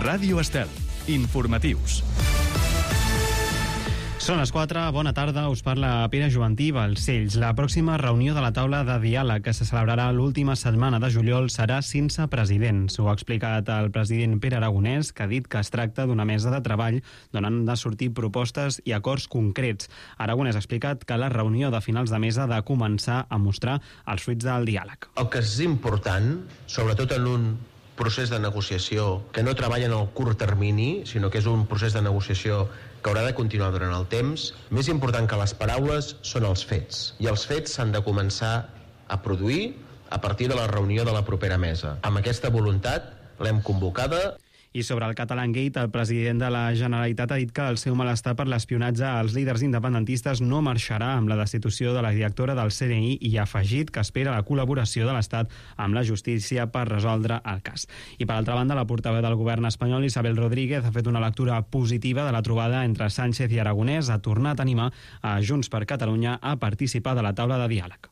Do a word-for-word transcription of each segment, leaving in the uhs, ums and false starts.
Ràdio Estel. Informatius. Són les quatre, bona tarda, us parla Pere Jovantí Balcells. La pròxima reunió de la taula de diàleg que se celebrarà l'última setmana de juliol serà sense presidents. Ho ha explicat el president Pere Aragonès, que ha dit que es tracta d'una mesa de treball d'on han de sortir propostes i acords concrets. Aragonès ha explicat que la reunió de finals de mesa ha de començar a mostrar els fruits del diàleg. El que és important, sobretot en un procés de negociació que no treballa en el curt termini, sinó que és un procés de negociació que haurà de continuar durant el temps, més important que les paraules són els fets. I els fets s'han de començar a produir a partir de la reunió de la propera mesa. Amb aquesta voluntat l'hem convocada. I sobre el Catalangate, el president de la Generalitat ha dit que el seu malestar per l'espionatge als líders independentistes no marxarà amb la destitució de la directora del C N I i ha afegit que espera la col·laboració de l'Estat amb la justícia per resoldre el cas. I per altra banda, la portaveu del govern espanyol, Isabel Rodríguez, ha fet una lectura positiva de la trobada entre Sánchez i Aragonès, ha tornat a animar a Junts per Catalunya a participar de la taula de diàleg.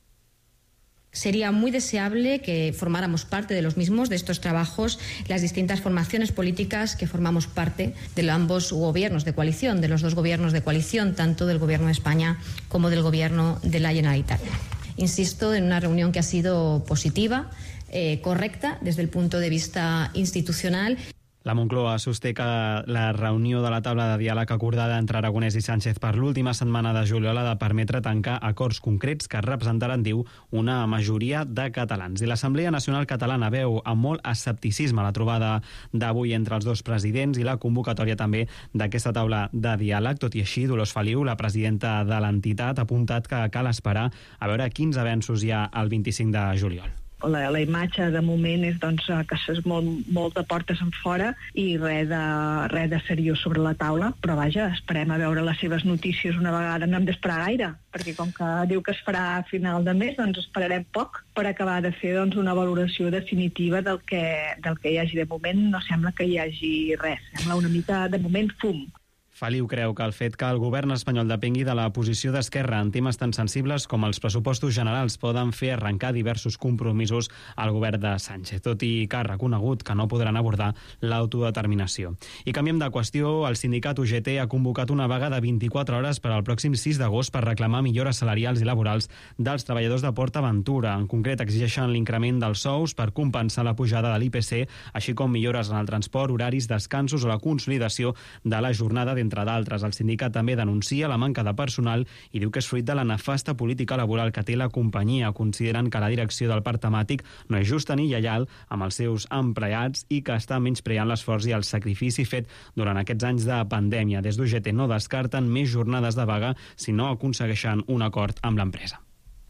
Sería muy deseable que formáramos parte de los mismos, de estos trabajos, las distintas formaciones políticas que formamos parte de ambos gobiernos de coalición, de los dos gobiernos de coalición, tanto del Gobierno de España como del Gobierno de la Generalitat. Insisto, en una reunión que ha sido positiva, eh, correcta desde el punto de vista institucional. La Moncloa sosté que la reunió de la taula de diàleg acordada entre Aragonès i Sánchez per l'última setmana de juliol ha de permetre tancar acords concrets que representaran, diu, una majoria de catalans. I l'Assemblea Nacional Catalana veu amb molt escepticisme la trobada d'avui entre els dos presidents i la convocatòria també d'aquesta taula de diàleg. Tot i així, Dolors Feliu, la presidenta de l'entitat, ha apuntat que cal esperar a veure quins avenços hi ha el vint-i-cinc de juliol. La, la imatge de moment és doncs, que és molt, molt de portes en fora i res de, res de seriós sobre la taula, però vaja, esperem a veure les seves notícies una vegada, no hem d'esperar gaire, perquè com que diu que es farà a final de mes, doncs esperarem poc per acabar de fer doncs, una valoració definitiva del que, del que hi hagi. De moment no sembla que hi hagi res, sembla una mica de moment fum. Feliu creu que el fet que el govern espanyol depengui de la posició d'Esquerra en temes tan sensibles com els pressupostos generals poden fer arrencar diversos compromisos al govern de Sánchez, tot i que ha reconegut que no podran abordar l'autodeterminació. I canviem de qüestió, el sindicat U G T ha convocat una vaga de vint-i-quatre hores per al pròxim sis d'agost per reclamar millores salarials i laborals dels treballadors de PortAventura. En concret, exigeixen l'increment dels sous per compensar la pujada de l'I P C, així com millores en el transport, horaris, descansos o la consolidació de la jornada d'entre Entre d'altres, el sindicat també denuncia la manca de personal i diu que és fruit de la nefasta política laboral que té la companyia. Consideren que la direcció del parc temàtic no és justa ni lleial amb els seus empleats i que està menyspreant l'esforç i el sacrifici fet durant aquests anys de pandèmia. Des d'U G T no descarten més jornades de vaga si no aconsegueixen un acord amb l'empresa.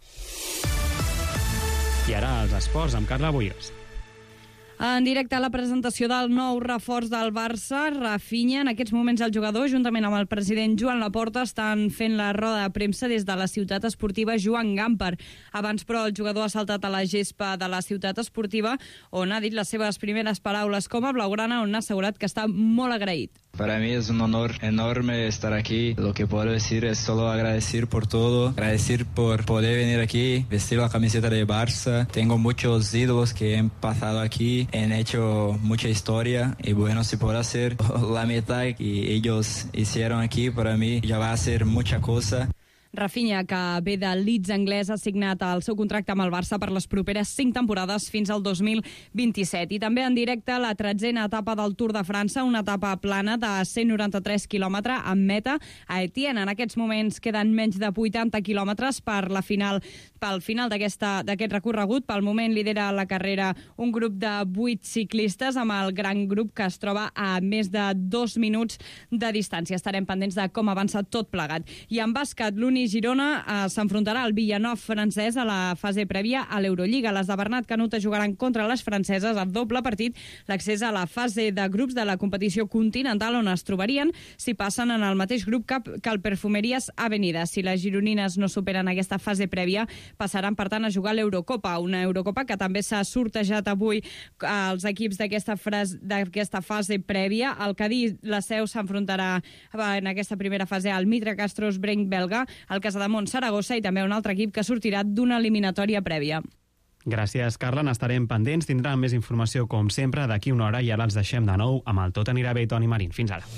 I ara els esports amb Carla Boigas. En directe a la presentació del nou reforç del Barça, Rafinha, en aquests moments el jugador, juntament amb el president Joan Laporta, estan fent la roda de premsa des de la ciutat esportiva Joan Gamper. Abans, però, el jugador ha saltat a la gespa de la ciutat esportiva, on ha dit les seves primeres paraules com a blaugrana, on ha assegurat que està molt agraït. Para mí es un honor enorme estar aquí. Lo que puedo decir es solo agradecer por todo, agradecer por poder venir aquí, vestir la camiseta de Barça. Tengo muchos ídolos que han pasado aquí, han hecho mucha historia y bueno, si puedo hacer la mitad que ellos hicieron aquí, para mí ya va a ser mucha cosa. Rafinha, que ve de Leeds anglès, ha signat el seu contracte amb el Barça per les properes cinc temporades fins al dos mil vint-i-set. I també en directe la tretzena etapa del Tour de França, una etapa plana de cent noranta-tres quilòmetres amb meta a Etienne. En aquests moments queden menys de vuitanta quilòmetres per la final, pel final d'aquest recorregut. Pel moment lidera la carrera un grup de vuit ciclistes amb el gran grup que es troba a més de dos minuts de distància. Estarem pendents de com avança tot plegat. I en bàsquet, l'Uni Girona eh, s'enfrontarà al Villanov francès a la fase prèvia a l'Eurolliga. Les de Bernat Canuta jugaran contra les franceses a doble partit l'accés a la fase de grups de la competició continental, on es trobarien si passen en el mateix grup que, que el Perfumeries Avenida. Si les gironines no superen aquesta fase prèvia, passaran per tant a jugar l'Eurocopa, una Eurocopa que també s'ha sortejat avui als equips d'aquesta d'aquesta fase prèvia. El Cadí, la Seu, s'enfrontarà en aquesta primera fase al Mitra Castros Brenc belga, el Casademont Saragossa i també un altre equip que sortirà d'una eliminatòria prèvia. Gràcies, Carla. N'estarem pendents. Tindran més informació, com sempre, d'aquí una hora i ara els deixem de nou amb el Tot anirà bé, Toni Marín. Fins ara.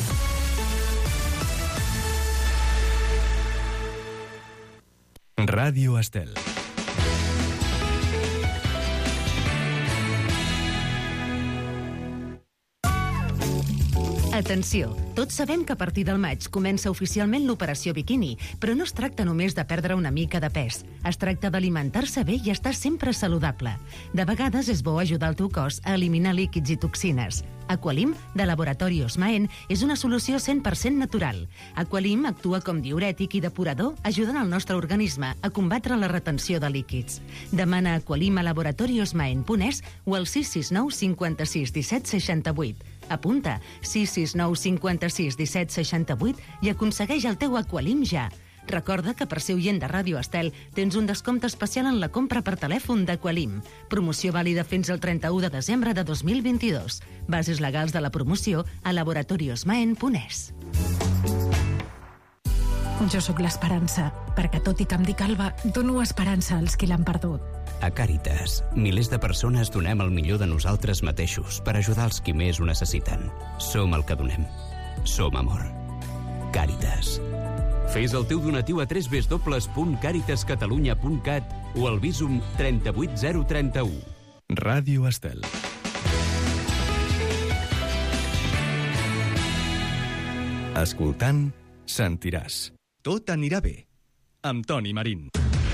Ràdio Estel. Atenció, tots sabem que a partir del maig comença oficialment l'operació biquini, però no es tracta només de perdre una mica de pes. Es tracta d'alimentar-se bé i estar sempre saludable. De vegades és bo ajudar el teu cos a eliminar líquids i toxines. Aqualim, de Laboratori Osmaen, és una solució cent per cent natural. Aqualim actua com diürètic i depurador, ajudant el nostre organisme a combatre la retenció de líquids. Demana Aqualim a laboratori osmaen punt es o al sis sis nou cinquanta-sis disset seixanta-vuit. Apunta sis sis nou cinquanta-sis disset seixanta-vuit i aconsegueix el teu Aqualim ja. Recorda que per ser oient de Ràdio Estel tens un descompte especial en la compra per telèfon d'Aqualim. Promoció vàlida fins al trenta-u de desembre de dos mil vint-i-dos. Bases legals de la promoció a laboratori osmaen punt es. Jo sóc l'esperança, perquè tot i que em dic Alba, dono esperança als qui l'han perdut. A Càritas, milers de persones donem el millor de nosaltres mateixos per ajudar els qui més ho necessiten. Som el que donem. Som amor. Càritas. Fes el teu donatiu a w w w punt càritas catalunya punt cat o al Bizum trenta-vuit zero trenta-u. Ràdio Estel. Escoltant, sentiràs. Tot anirà bé. Amb Toni Marín.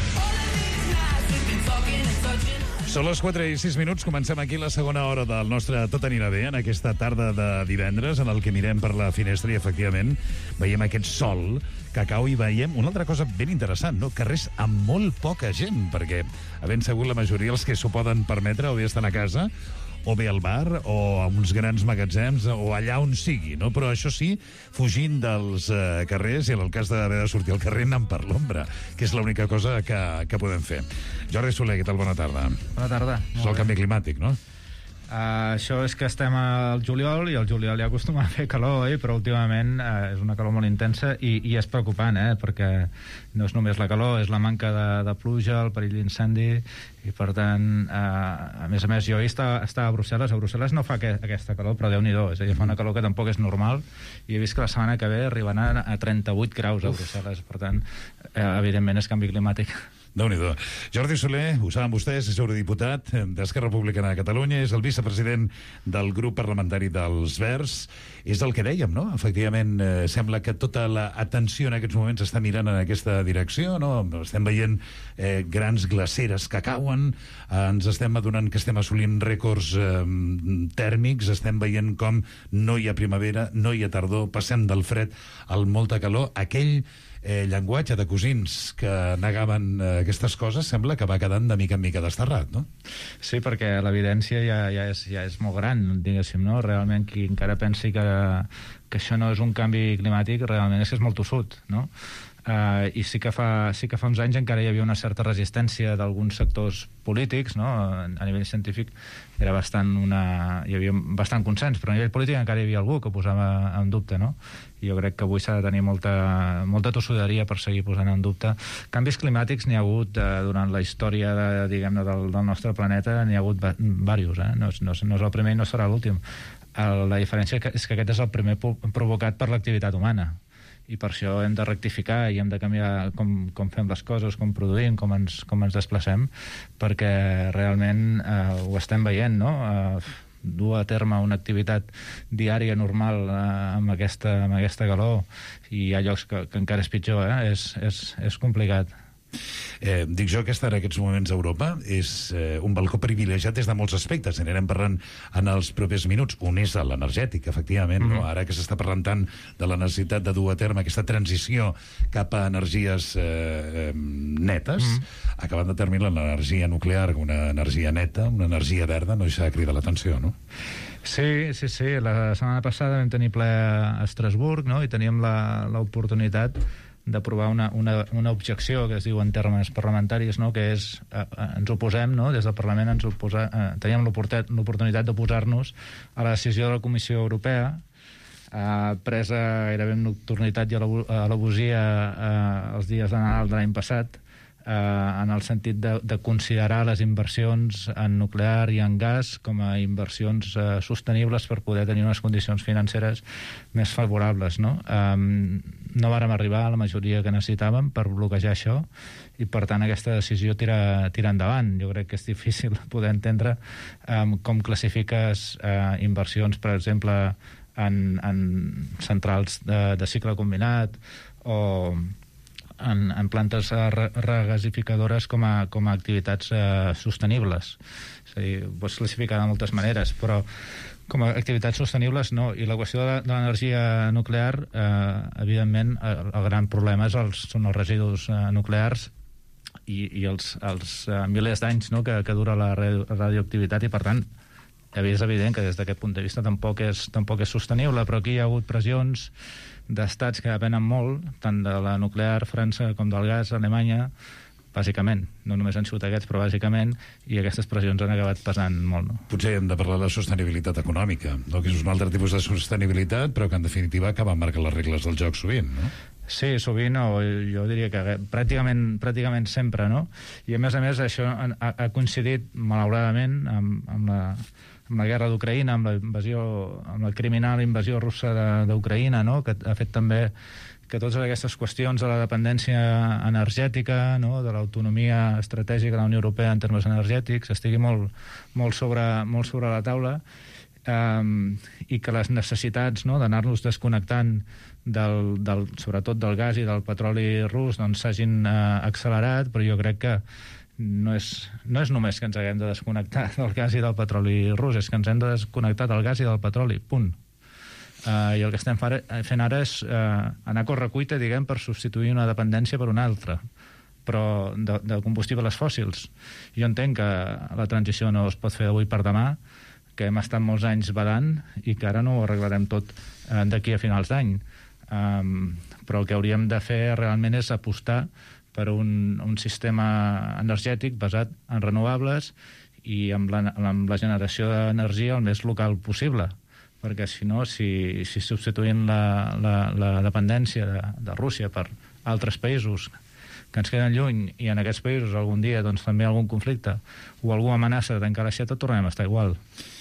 Són les quatre i sis minuts, comencem aquí la segona hora del nostre Tot anirà bé, en aquesta tarda de divendres, en el que mirem per la finestra i, efectivament, veiem aquest sol que cau i veiem una altra cosa ben interessant, no? Carrers amb molt poca gent, perquè, havent segut la majoria els que s'ho poden permetre, o bé estan a casa, o bé al bar, o a uns grans magatzems, o allà on sigui, no? Però això sí, fugint dels eh, carrers, i en el cas d'haver de sortir al carrer, anant per l'ombra, que és l'única cosa que, que podem fer. Jordi Soler, què tal? Bona tarda. Bona tarda. És el canvi climàtic, no? Uh, això és que estem al juliol i al juliol ja acostuma a fer calor, eh? Però últimament uh, és una calor molt intensa i, i és preocupant, eh? Perquè no és només la calor, és la manca de, de pluja, el perill d'incendi i per tant, uh, a més a més jo ahir estava, estava a Brussel·les, a Brussel·les no fa que, aquesta calor, però Déu-n'hi-do, és a dir, fa una calor que tampoc és normal i he vist que la setmana que ve arriben a, a trenta-vuit graus a Brussel·les, per tant, uh, evidentment és canvi climàtic. Déu-n'hi-do. Jordi Soler, ho saben vostès, és eurodiputat d'Esquerra Republicana de Catalunya, és el vicepresident del grup parlamentari dels Verds. És el que dèiem, no? Efectivament, eh, sembla que tota l'atenció en aquests moments està mirant en aquesta direcció, no? Estem veient eh, grans glaceres que cauen, eh, ens estem adonant que estem assolint rècords eh, tèrmics, estem veient com no hi ha primavera, no hi ha tardor, passem del fred al molta calor. Aquell Eh, llenguatge de cosins que negaven eh, aquestes coses sembla que va quedant de mica en mica desterrat, no? Sí, perquè l'evidència ja, ja, és, ja és molt gran, diguéssim, no? Realment qui encara pensi que, que això no és un canvi climàtic realment és que és molt tossut, no? Uh, i sí que, fa, sí que fa uns anys encara hi havia una certa resistència d'alguns sectors polítics, no? A nivell científic era bastant una... hi havia bastant consens, però a nivell polític encara hi havia algú que ho posava en dubte, no? I jo crec que avui s'ha de tenir molta, molta tossuderia per seguir posant en dubte. Canvis climàtics n'hi ha hagut eh, durant la història de, diguem-ne, del, del nostre planeta, n'hi ha hagut diversos, eh? No és, no és, no és el primer i no serà l'últim. La diferència és que aquest és el primer provocat per l'activitat humana. I per això hem de rectificar i hem de canviar com, com fem les coses, com produïm, com ens, com ens desplacem, perquè realment eh, ho estem veient, no? Eh, dur a terme una activitat diària normal eh, amb, aquesta, amb aquesta calor, i hi ha llocs que, que encara és pitjor, eh? és, és, és complicat. Eh, dic jo que estar en aquests moments a Europa és eh, un balcó privilegiat des de molts aspectes, anirem parlant en els propers minuts. Un és l'energètic, efectivament, mm-hmm. no? Ara que s'està parlant tant de la necessitat de dur a terme aquesta transició cap a energies eh, netes, mm-hmm. acabant de terminar l'energia nuclear, una energia neta, una energia verda, no deixa de cridar l'atenció, no? Sí, sí, sí. La setmana passada vam tenir ple a Estrasburg, no? I teníem l'oportunitat d'aprovar una, una, una objecció que es diu en termes parlamentaris, no? Que és, eh, ens oposem, no? Des del Parlament ens oposa, eh, teníem l'oportunitat d'oposar-nos a la decisió de la Comissió Europea, eh, presa gairebé en nocturnitat i a l'abusia eh, els dies de Nadal de l'any passat, eh, en el sentit de, de considerar les inversions en nuclear i en gas com a inversions eh, sostenibles per poder tenir unes condicions financeres més favorables, no? Eh, no vàrem arribar a la majoria que necessitàvem per bloquejar això i, per tant, aquesta decisió tira, tira endavant. Jo crec que és difícil poder entendre eh, com classifiques eh, inversions, per exemple, en, en centrals de, de cicle combinat o en, en plantes regasificadores com a, com a activitats eh, sostenibles. És a dir, ho pots classificar de moltes maneres, però com a activitats sostenibles no. I la qüestió de, de l'energia nuclear, eh, evidentment, el, el gran problema és els, són els residus eh, nuclears i, i els, els eh, milers d'anys, no?, que, que dura la radioactivitat, i per tant és evident que des d'aquest punt de vista tampoc és, tampoc és sostenible, però aquí hi ha hagut pressions d'estats que depenen molt, tant de la nuclear França com del gas Alemanya, bàsicament. No només han sigut aquests, però bàsicament, i aquestes pressions han acabat pesant molt. No? Potser hem de parlar de sostenibilitat econòmica, no? Que és un altre tipus de sostenibilitat, però que en definitiva acaba marcant les regles del joc sovint, no? Sí, sovint, o jo diria que pràcticament, pràcticament sempre, no? I a més a més això ha, ha coincidit, malauradament, amb, amb la amb la guerra d'Ucraïna, amb la invasió, amb la criminal invasió russa d'Ucraïna, no?, que ha fet també que totes aquestes qüestions de la dependència energètica, no?, de l'autonomia estratègica de la Unió Europea en termes energètics estigui molt, molt, sobre, molt sobre la taula, um, i que les necessitats, no?, d'anar-nos desconnectant del, del, sobretot del gas i del petroli rus, doncs s'hagin uh, accelerat, però jo crec que no és, no és només que ens haguem de desconnectar del gas i del petroli rus, és que ens hem de desconnectar del gas i del petroli, punt. Uh, I el que estem fent ara és uh, anar a correcuita, diguem, per substituir una dependència per una altra, però de, de combustibles fòssils. Jo entenc que la transició no es pot fer d'avui per demà, que hem estat molts anys badant i que ara no ho arreglarem tot uh, d'aquí a finals d'any. Um, però el que hauríem de fer realment és apostar per un, un sistema energètic basat en renovables i amb la, amb la generació d'energia el més local possible, perquè si no, si, si substituïm la, la, la dependència de, de Rússia per altres països que ens queden lluny, i en aquests països algun dia doncs, també algun conflicte o alguna amenaça de tancar l'aixeta, tornem a estar igual.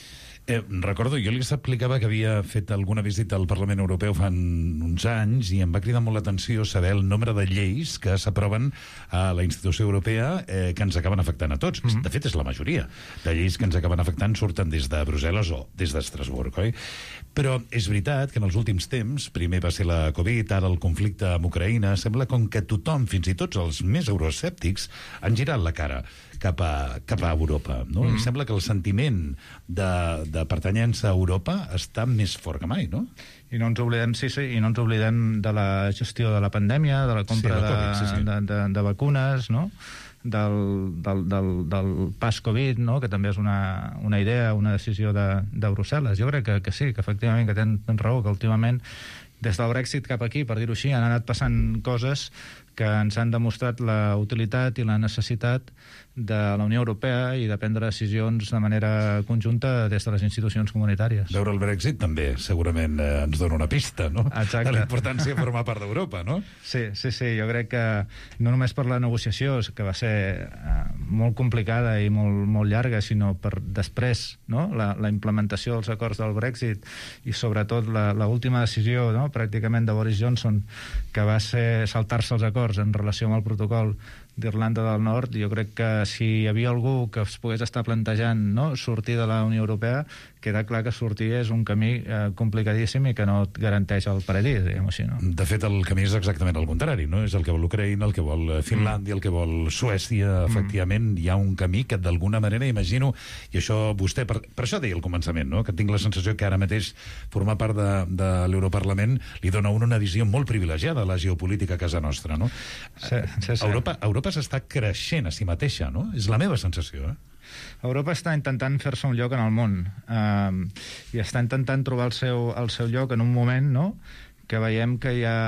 Eh, recordo, jo li explicava que havia fet alguna visita al Parlament Europeu fa uns anys i em va cridar molt l'atenció saber el nombre de lleis que s'aproven a la institució europea eh, que ens acaben afectant a tots. Mm-hmm. De fet, és la majoria de lleis que ens acaben afectant surten des de Brussel·les o des d'Estrasburg, oi? Però és veritat que en els últims temps, primer va ser la Covid, ara el conflicte amb Ucraïna, sembla com que tothom, fins i tot els més euroescèptics, han girat la cara cap a, cap a Europa, no? Mm. Em sembla que el sentiment de, de pertanyença a Europa està més fort que mai, no? I no ens oblidem, sí, sí, i no ens oblidem de la gestió de la pandèmia, de la compra sí, la COVID, de, sí, sí. De, de, de vacunes, no?, del, del, del, del pas Covid, no?, que també és una, una idea, una decisió de, de Brussel·les. Jo crec que, que sí, que efectivament que tenen raó, que últimament des del Brexit cap aquí, per dir-ho així, han anat passant coses que ens han demostrat la utilitat i la necessitat de la Unió Europea i de prendre decisions de manera conjunta des de les institucions comunitàries. Veure el Brexit també segurament eh, ens dona una pista, no? Exacte. De la importància de formar part d'Europa, no? Sí, sí, sí, jo crec que no només per la negociació, que va ser eh, molt complicada i molt, molt llarga, sinó per després, no?, la, la implementació dels acords del Brexit i sobretot l'última decisió, no?, pràcticament de Boris Johnson, que va ser saltar-se els acords en relació amb el protocol d'Irlanda del Nord. Jo crec que si hi havia algú que es pogués estar plantejant, no?, sortir de la Unió Europea, queda clar que sortir és un camí eh, complicadíssim i que no et garanteix el paradís, diguem així, no? De fet, el camí és exactament el contrari, no? És el que vol Ucraïna, el que vol Finlàndia, mm. el que vol Suècia. Efectivament, mm. hi ha un camí que d'alguna manera imagino, i això vostè, per, per això deia al començament, no?, que tinc la sensació que ara mateix formar part de, de l'Europarlament li dona una visió molt privilegiada a la geopolítica a casa nostra, no? Sí, sí, sí. Europa, Europa s'està creixent a si mateixa, no? És la meva sensació, eh? Europa està intentant fer-se un lloc en el món eh, i està intentant trobar el seu, el seu lloc en un moment, no?, que veiem que hi ha,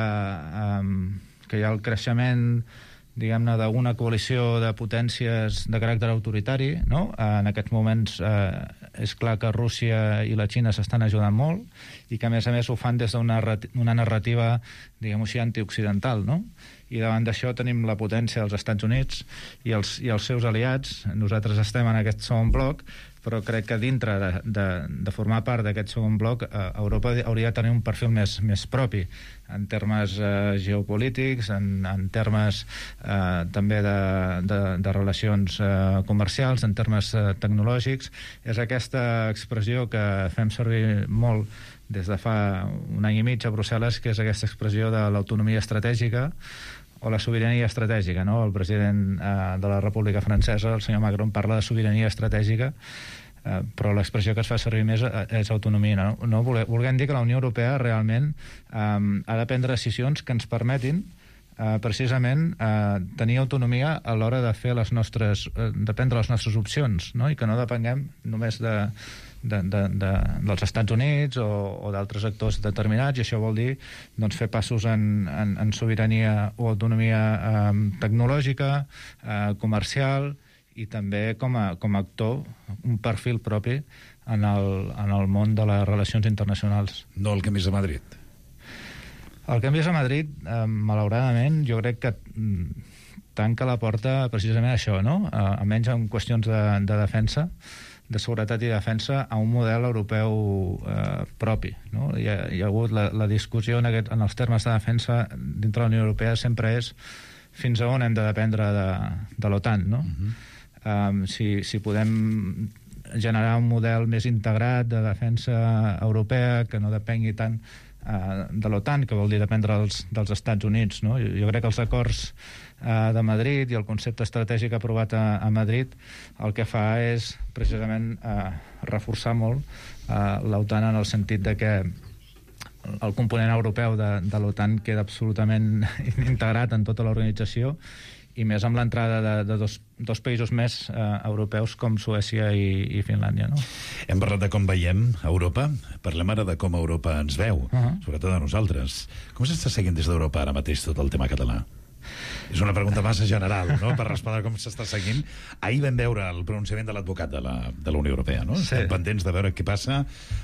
eh, que hi ha el creixement, diguem-ne, d'una coalició de potències de caràcter autoritari, no? En aquests moments eh, és clar que Rússia i la Xina s'estan ajudant molt i que, a més a més, ho fan des d'una una narrativa, diguem-ho així, antioccidental, no? I davant d'això tenim la potència dels Estats Units i els, i els seus aliats. Nosaltres estem en aquest segon bloc, però crec que dintre de, de, de formar part d'aquest segon bloc, eh, Europa hauria de tenir un perfil més, més propi, en termes eh, geopolítics, en, en termes eh, també de, de, de relacions eh, comercials, en termes eh, tecnològics. És aquesta expressió que fem servir molt des de fa un any i mig a Brussel·les, que és aquesta expressió de l'autonomia estratègica o la sobirania estratègica, no? El president eh, de la República Francesa, el senyor Macron, parla de sobirania estratègica, eh, però l'expressió que es fa servir més és autonomia. No, no volguem dir que la Unió Europea realment eh, ha de prendre decisions que ens permetin eh, precisament eh, tenir autonomia a l'hora de fer les nostres, eh, de prendre les nostres opcions, no? I que no depenguem només de De, de, de, dels Estats Units o, o d'altres actors determinats, i això vol dir doncs, fer passos en, en, en sobirania o autonomia eh, tecnològica, eh, comercial, i també com a, com a actor un perfil propi en el, en el món de les relacions internacionals. No el que més a Madrid? El que més a Madrid, eh, malauradament, jo crec que mm, tanca la porta precisament a això, no? Eh, almenys en qüestions de, de defensa, de seguretat i defensa, a un model europeu eh, propi, no? Hi ha, hi ha hagut la, la discussió en, aquest, en els termes de defensa dintre de la Unió Europea sempre és fins a on hem de dependre de, de l'OTAN, no? Uh-huh. um, si, si podem generar un model més integrat de defensa europea que no depengui tant uh, de l'OTAN, que vol dir dependre dels, dels Estats Units, no? Jo, jo crec que els acords uh, de Madrid i el concepte estratègic aprovat a, a Madrid el que fa és precisament uh, reforçar molt uh, l'OTAN, en el sentit de que el component europeu de, de l'OTAN queda absolutament integrat en tota l'organització, i més amb l'entrada de, de dos, dos països més eh, europeus com Suècia i, i Finlàndia, no? Hem parlat de com veiem Europa, parlem ara de com Europa ens veu, uh-huh. sobretot a nosaltres. Com s'està seguint des d'Europa ara mateix tot el tema català? És una pregunta massa general, no?, per respondre com s'està seguint. Ahir vam veure el pronunciament de l'advocat de la, de la Unió Europea, no? Sí. Estem pendents de veure què passa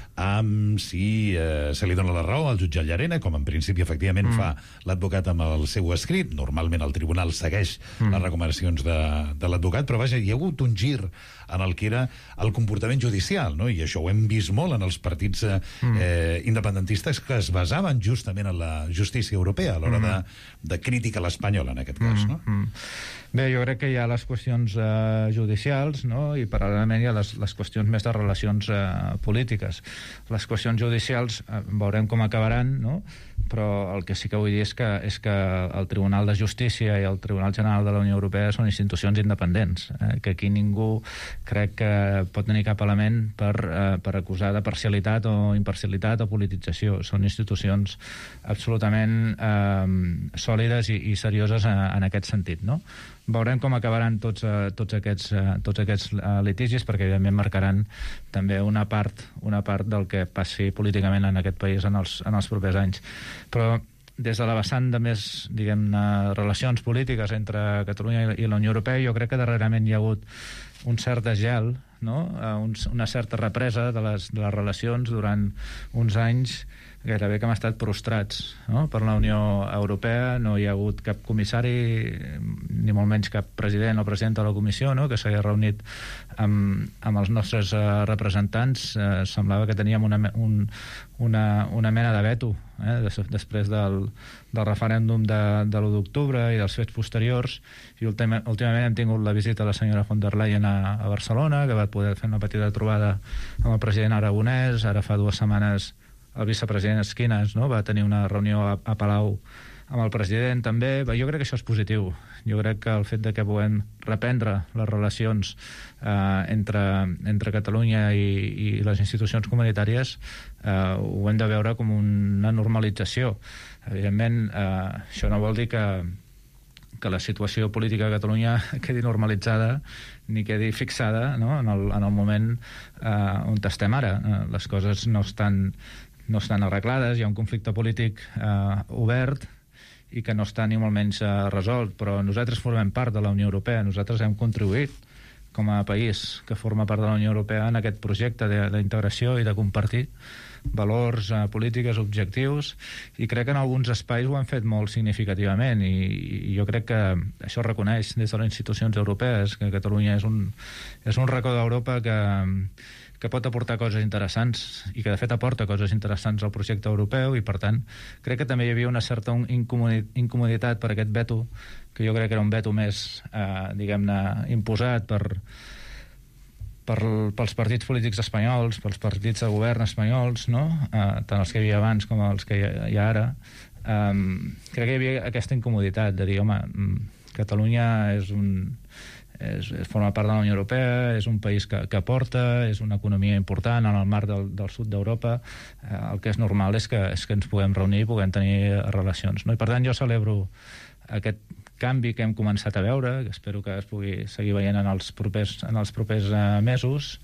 amb si eh, se li dona la raó al jutge Llarena, com en principi efectivament mm. fa l'advocat amb el seu escrit. Normalment el tribunal segueix mm. les recomanacions de, de l'advocat, però vaja, hi ha hagut un gir en el que era el comportament judicial, no? I això ho hem vist molt en els partits eh, mm. eh, independentistes, que es basaven justament en la justícia europea a l'hora mm. de, de crítica a l'espanyola, en aquest cas, no? Mm. Bé, jo crec que hi ha les qüestions eh, judicials, no?, i paral·lelament hi ha les, les qüestions més de relacions eh, polítiques. Les qüestions judicials eh, veurem com acabaran, no?, però el que sí que vull dir és que, és que el Tribunal de Justícia i el Tribunal General de la Unió Europea són institucions independents, eh, que aquí ningú crec que pot tenir cap element per, eh, per acusar de parcialitat o imparcialitat o politització. Són institucions absolutament eh, sòlides i, i serioses en, en aquest sentit, no? Veurem com acabaran tots, uh, tots aquests, uh, tots aquests uh, litigis, perquè evidentment marcaran també una part, una part del que passi políticament en aquest país en els, en els propers anys. Però des de la vessant de més, diguem-ne, relacions polítiques entre Catalunya i la Unió Europea, jo crec que darrerament hi ha hagut un cert desgel, no?, uh, un, una certa represa de les, de les relacions durant uns anys gairebé que hem estat prostrats, no?, per la Unió Europea. No hi ha hagut cap comissari, ni molt menys cap president o presidenta de la Comissió, no?, que s'hagi reunit amb, amb els nostres uh, representants. Uh, semblava que teníem una, un, una, una mena de veto, eh, des, després del, del referèndum de, de l'u d'octubre i dels fets posteriors, i últim, últimament hem tingut la visita de la senyora von der Leyen a, a Barcelona, que va poder fer una petita trobada amb el president aragonès. Ara fa dues setmanes el vicepresident Esquinas, no?, va tenir una reunió a, a Palau amb el president també. Jo crec que això és positiu. Jo crec que el fet de que puguem reprendre les relacions eh, entre, entre Catalunya i, i les institucions comunitàries eh, ho hem de veure com una normalització. Evidentment, eh, això no vol dir que que la situació política a Catalunya quedi normalitzada ni quedi fixada, no?, en, el, en el moment eh, on estem ara. Eh, les coses no estan, no estan arreglades, hi ha un conflicte polític eh, obert i que no està ni molt menys eh, resolt, però nosaltres formem part de la Unió Europea, nosaltres hem contribuït com a país que forma part de la Unió Europea en aquest projecte d'integració i de compartir valors, eh, polítiques, objectius, i crec que en alguns espais ho han fet molt significativament, i, i jo crec que això reconeix des de les institucions europees, que Catalunya és un, és un racó d'Europa que, que pot aportar coses interessants i que de fet aporta coses interessants al projecte europeu, i per tant crec que també hi havia una certa incomoditat per aquest veto, que jo crec que era un veto més, eh, diguem-ne, imposat per Per, pels partits polítics espanyols, pels partits de govern espanyols, no? Uh, tant els que hi havia abans com els que hi ha, hi ha ara. Um, crec que hi havia aquesta incomoditat de dir, home, Catalunya és un, és, és, forma part de la Unió Europea, és un país que, que aporta, és una economia important en el marc del, del sud d'Europa. Uh, el que és normal és que, és que ens puguem reunir i puguem tenir relacions, no? I per tant jo celebro aquest canvi que hem començat a veure, que espero que es pugui seguir veient en els propers, en els propers uh, mesos,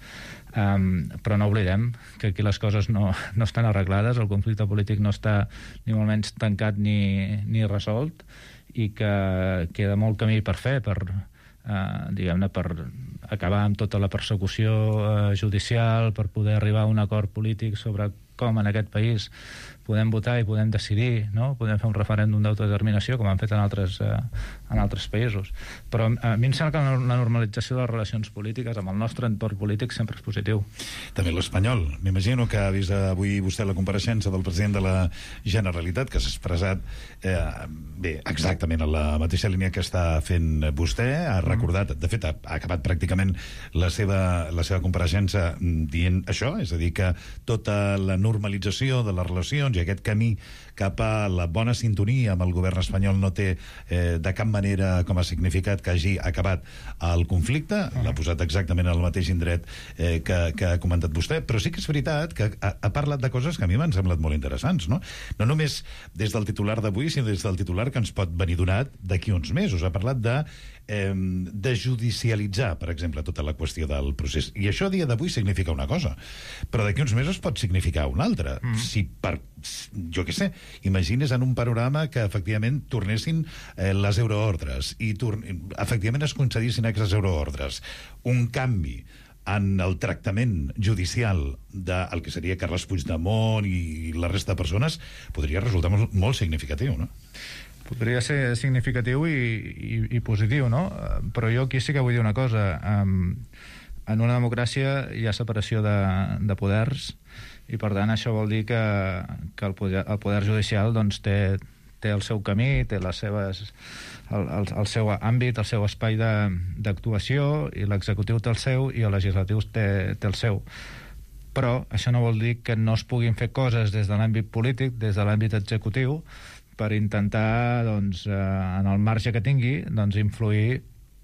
um, però no oblidem que aquí les coses no, no estan arreglades, el conflicte polític no està ni molt menys tancat ni, ni resolt, i que queda molt camí per fer, per, uh, diguem-ne, per acabar amb tota la persecució uh, judicial, per poder arribar a un acord polític sobre com en aquest país podem votar i podem decidir, no? Podem fer un referèndum d'autodeterminació, com han fet en altres, eh, en altres països. Però a mi em sembla que la normalització de les relacions polítiques amb el nostre entorn polític sempre és positiu. També l'espanyol. M'imagino que ha vist avui vostè la compareixença del president de la Generalitat, que s'ha expressat eh, bé, exactament en la mateixa línia que està fent vostè. Ha recordat, de fet, ha, ha acabat pràcticament la seva, la seva compareixença dient això, és a dir, que tota la normalització de les relacions i aquest camí cap a la bona sintonia amb el govern espanyol no té eh, de cap manera com a significat que hagi acabat el conflicte. Uh-huh. L'ha posat exactament al mateix indret eh, que, que ha comentat vostè, però sí que és veritat que ha, ha parlat de coses que a mi m'han semblat molt interessants, no? No només des del titular d'avui, sinó des del titular que ens pot venir donat d'aquí uns mesos. Ha parlat de eh, de judicialitzar, per exemple, tota la qüestió del procés. I això a dia d'avui significa una cosa, però d'aquí uns mesos pot significar una altra. Mm. Si per, jo què sé, imagines en un panorama que efectivament tornessin eh, les euroordres i efectivament es concedissin aquestes euroordres, un canvi en el tractament judicial del que seria Carles Puigdemont i la resta de persones, podria resultar molt, molt significatiu, no? Podria ser significatiu i, i, i positiu, no? Però jo aquí sí que vull dir una cosa. Um, en una democràcia hi ha separació de, de poders, i per tant això vol dir que, que el, poder, el poder judicial doncs, té, té el seu camí, té les seves, el, el, el seu àmbit, el seu espai d'actuació, i l'executiu té el seu i el legislatiu té, té el seu. Però això no vol dir que no es puguin fer coses des de l'àmbit polític, des de l'àmbit executiu, per intentar, doncs, eh, en el marge que tingui, doncs, influir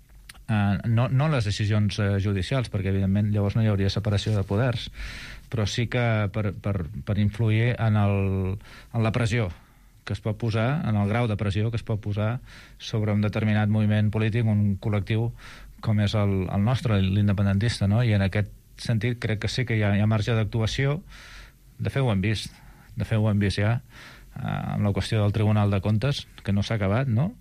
eh, no, no en les decisions eh, judicials, perquè evidentment llavors no hi hauria separació de poders, però sí que per, per, per influir en, el, en la pressió que es pot posar, en el grau de pressió que es pot posar sobre un determinat moviment polític, un col·lectiu com és el, el nostre, l'independentista, no? I en aquest sentit crec que sí que hi ha, hi ha marge d'actuació. De fet ho hem vist, de fet ho hem vist ja, amb la qüestió del Tribunal de Comptes, que no s'ha acabat, no?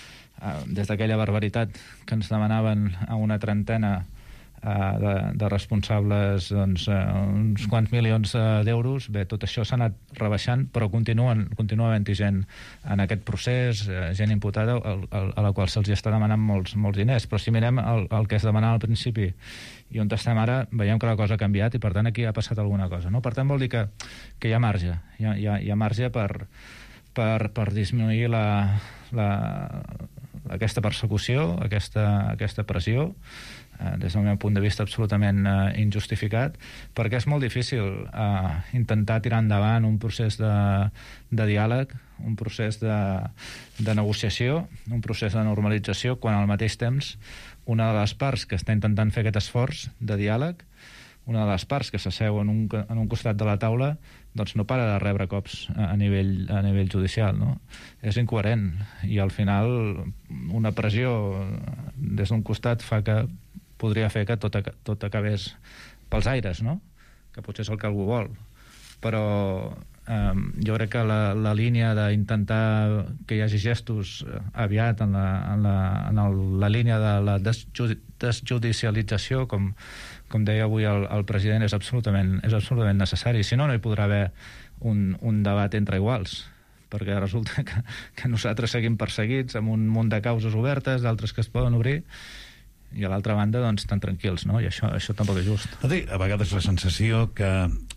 Des d'aquella barbaritat que ens demanaven a una trentena de, de responsables, doncs, uns quants milions d'euros. Bé, tot això s'ha anat rebaixant, però continuen, continua havent-hi gent en aquest procés, gent imputada a la qual se'ls està demanant molts, molts diners. Però si mirem el, el que es demanava al principi i on estem ara, veiem que la cosa ha canviat i per tant aquí ha passat alguna cosa, no? Per tant vol dir que, que hi ha marge, hi ha, hi ha, hi ha marge per, per, per disminuir la, la, aquesta persecució, aquesta, aquesta pressió, eh, des del meu punt de vista absolutament eh, injustificat, perquè és molt difícil eh, intentar tirar endavant un procés de, de diàleg, un procés de, de negociació, un procés de normalització, quan al mateix temps una de les parts que està intentant fer aquest esforç de diàleg, una de les parts que s'asseu en, un, en un costat de la taula, doncs no para de rebre cops a nivell, a nivell judicial, no? És incoherent, i al final una pressió des d'un costat fa que podria fer que tot, tot acabés pels aires, no? Que potser és el que algú vol. Però Um, jo crec que la, la línia d'intentar que hi hagi gestos aviat en la, en la, en el, la línia de la desjudi desjudicialització, com, com deia avui el, el president, és absolutament, és absolutament necessari. Si no, no hi podrà haver un, un debat entre iguals, perquè resulta que, que nosaltres seguim perseguits amb un munt de causes obertes, d'altres que es poden obrir, i a l'altra banda, doncs, tan tranquils, no? I això, això tampoc és just. A vegades la sensació que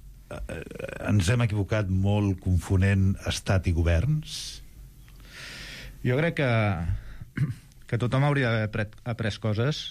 ens hem equivocat molt confonent estat i governs? Jo crec que, que tothom hauria d'haver après coses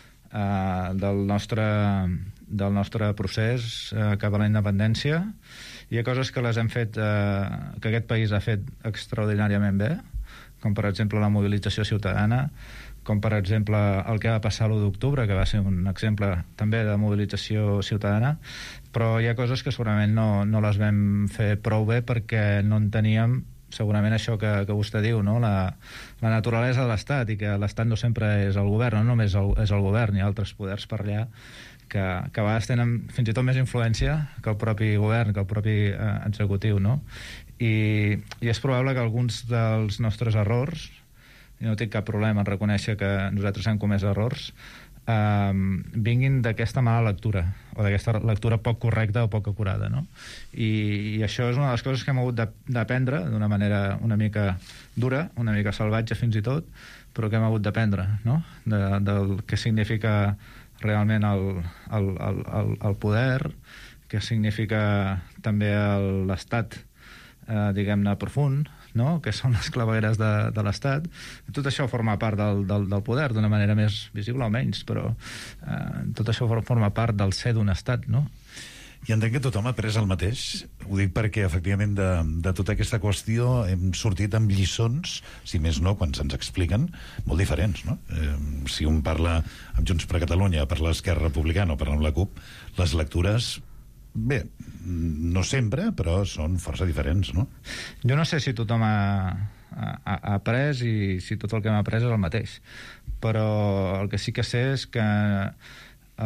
eh, del, nostre, del nostre procés eh, cap a la independència. Hi ha coses que les hem fet, eh, que aquest país ha fet extraordinàriament bé, com per exemple la mobilització ciutadana, com per exemple el que va passar l'u d'octubre, que va ser un exemple també de mobilització ciutadana, però hi ha coses que segurament no, no les vam fer prou bé perquè no en teníem segurament això que, que vostè diu, no? la, la naturalesa de l'Estat, i que l'Estat no sempre és el govern, no només el, és el govern, hi ha altres poders per allà que, que a vegades tenen fins i tot més influència que el propi govern, que el propi eh, executiu, no? I, i és probable que alguns dels nostres errors, i no tinc cap problema en reconèixer que nosaltres hem comès errors, eh, vinguin d'aquesta mala lectura, o d'aquesta lectura poc correcta o poc acurada, no? I, i això és una de les coses que hem hagut d'aprendre d'una manera una mica dura, una mica salvatge fins i tot, però que hem hagut d'aprendre, no? De, del que significa realment el, el, el, el, el poder, que significa també l'estat, eh, diguem-ne, profund, no? Que són les clavegueres de, de l'Estat. Tot això forma part del, del, del poder d'una manera més visible o menys, però eh, tot això forma part del ser d'un Estat, no? I entenc que tothom ha après el mateix. Ho dic perquè, efectivament, de, de tota aquesta qüestió hem sortit amb lliçons, si més no, quan se'ns expliquen, molt diferents, no? Eh, si un parla amb Junts per Catalunya, parla l'Esquerra Republicana o parla amb la CUP, les lectures, bé, no sempre, però són força diferents, no? Jo no sé si tothom ha, ha, ha après i si tot el que hem après és el mateix, però el que sí que sé és que eh,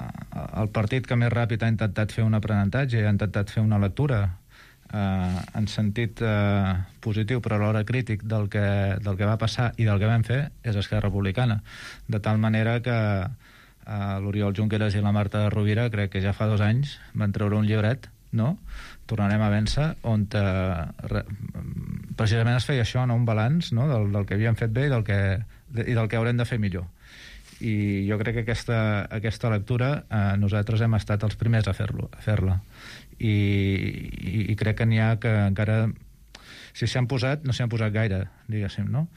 el partit que més ràpid ha intentat fer un aprenentatge i ha intentat fer una lectura eh, en sentit eh, positiu però alhora crític del que, del que va passar i del que vam fer és Esquerra Republicana, de tal manera que Uh, l'Oriol Junqueras i la Marta Rovira crec que ja fa dos anys van treure un llibret, no? Tornarem a vèncer, on uh, re, precisament es feia això, no? Un balanç, no? del, del que havíem fet bé i del que, de, i del que haurem de fer millor. I jo crec que aquesta, aquesta lectura uh, nosaltres hem estat els primers a fer-lo, a fer-la. I, i, i crec que n'hi ha que encara, si s'hi han posat, no s'hi han posat gaire, diguéssim, no?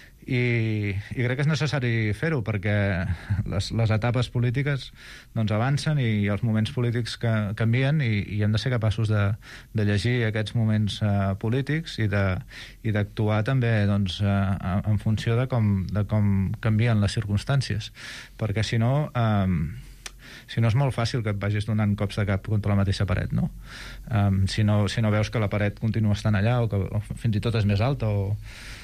I, i crec que és necessari fer-ho perquè les, les etapes polítiques doncs avancen i els moments polítics que canvien i, i hem de ser capaços de, de llegir aquests moments uh, polítics i d'actuar també doncs, uh, en funció de com, de com canvien les circumstàncies, perquè si no um, si no és molt fàcil que et vagis donant cops de cap contra la mateixa paret, no? Um, si no, si no veus que la paret continua estant allà o que o fins i tot és més alta o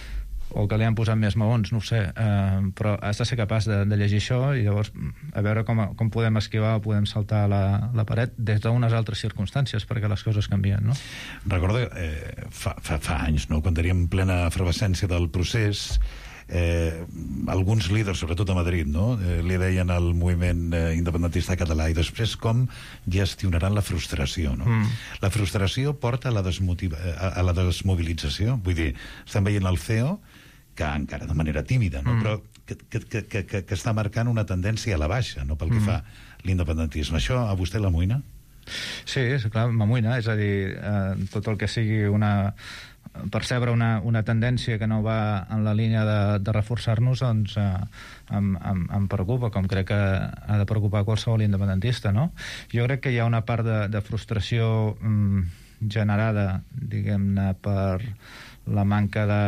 o que li han posat més maons, no ho sé, eh, però has de ser capaç de, de llegir això i llavors a veure com, com podem esquivar o podem saltar la, la paret des d'unes altres circumstàncies, perquè les coses canvien, no? Recordo eh, fa, fa, fa anys, no?, quan teníem plena efervescència del procés, eh, alguns líders, sobretot a Madrid, no?, eh, li deien al moviment eh, independentista català, i després com gestionaran la frustració, no? Mm. La frustració porta a la, a, a la desmobilització, vull dir, estem veient el C E O que encara de manera tímida, no? Mm. però que, que, que, que, que està marcant una tendència a la baixa, no?, pel que mm. fa l'independentisme. Això a vostè l'amoïna? Sí, és clar, m'amoïna, és a dir, eh, tot el que sigui una percebre una, una tendència que no va en la línia de, de reforçar-nos, doncs eh, em, em, em preocupa, com crec que ha de preocupar qualsevol independentista, no? Jo crec que hi ha una part de, de frustració mm, generada, diguem-ne, per la manca de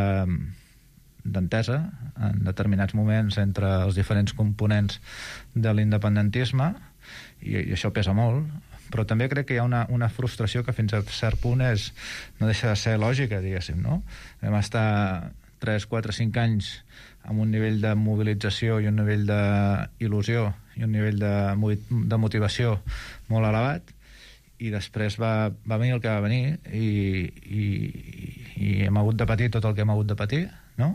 d'entesa en determinats moments entre els diferents components de l'independentisme i, i això pesa molt, però també crec que hi ha una, una frustració que fins a cert punt és, no deixa de ser lògica, diguéssim, no? Vam estar tres, quatre, cinc anys amb un nivell de mobilització i un nivell d'il·lusió i un nivell de, de motivació molt elevat i després va, va venir el que va venir i, i, i hem hagut de patir tot el que hem hagut de patir, no?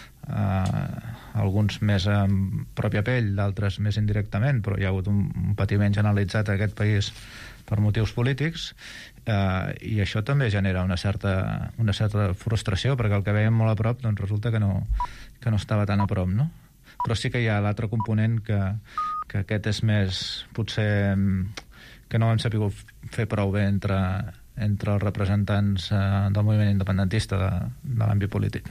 Uh, alguns més en pròpia pell, d'altres més indirectament, però hi ha hagut un, un patiment generalitzat a aquest país per motius polítics, uh, i això també genera una certa, una certa frustració, perquè el que veiem molt a prop doncs resulta que no, que no estava tan a prop, no? Però sí que hi ha l'altre component que, que aquest és més, potser, que no hem sabut fer prou bé entre, entre els representants uh, del moviment independentista de, de l'àmbit polític.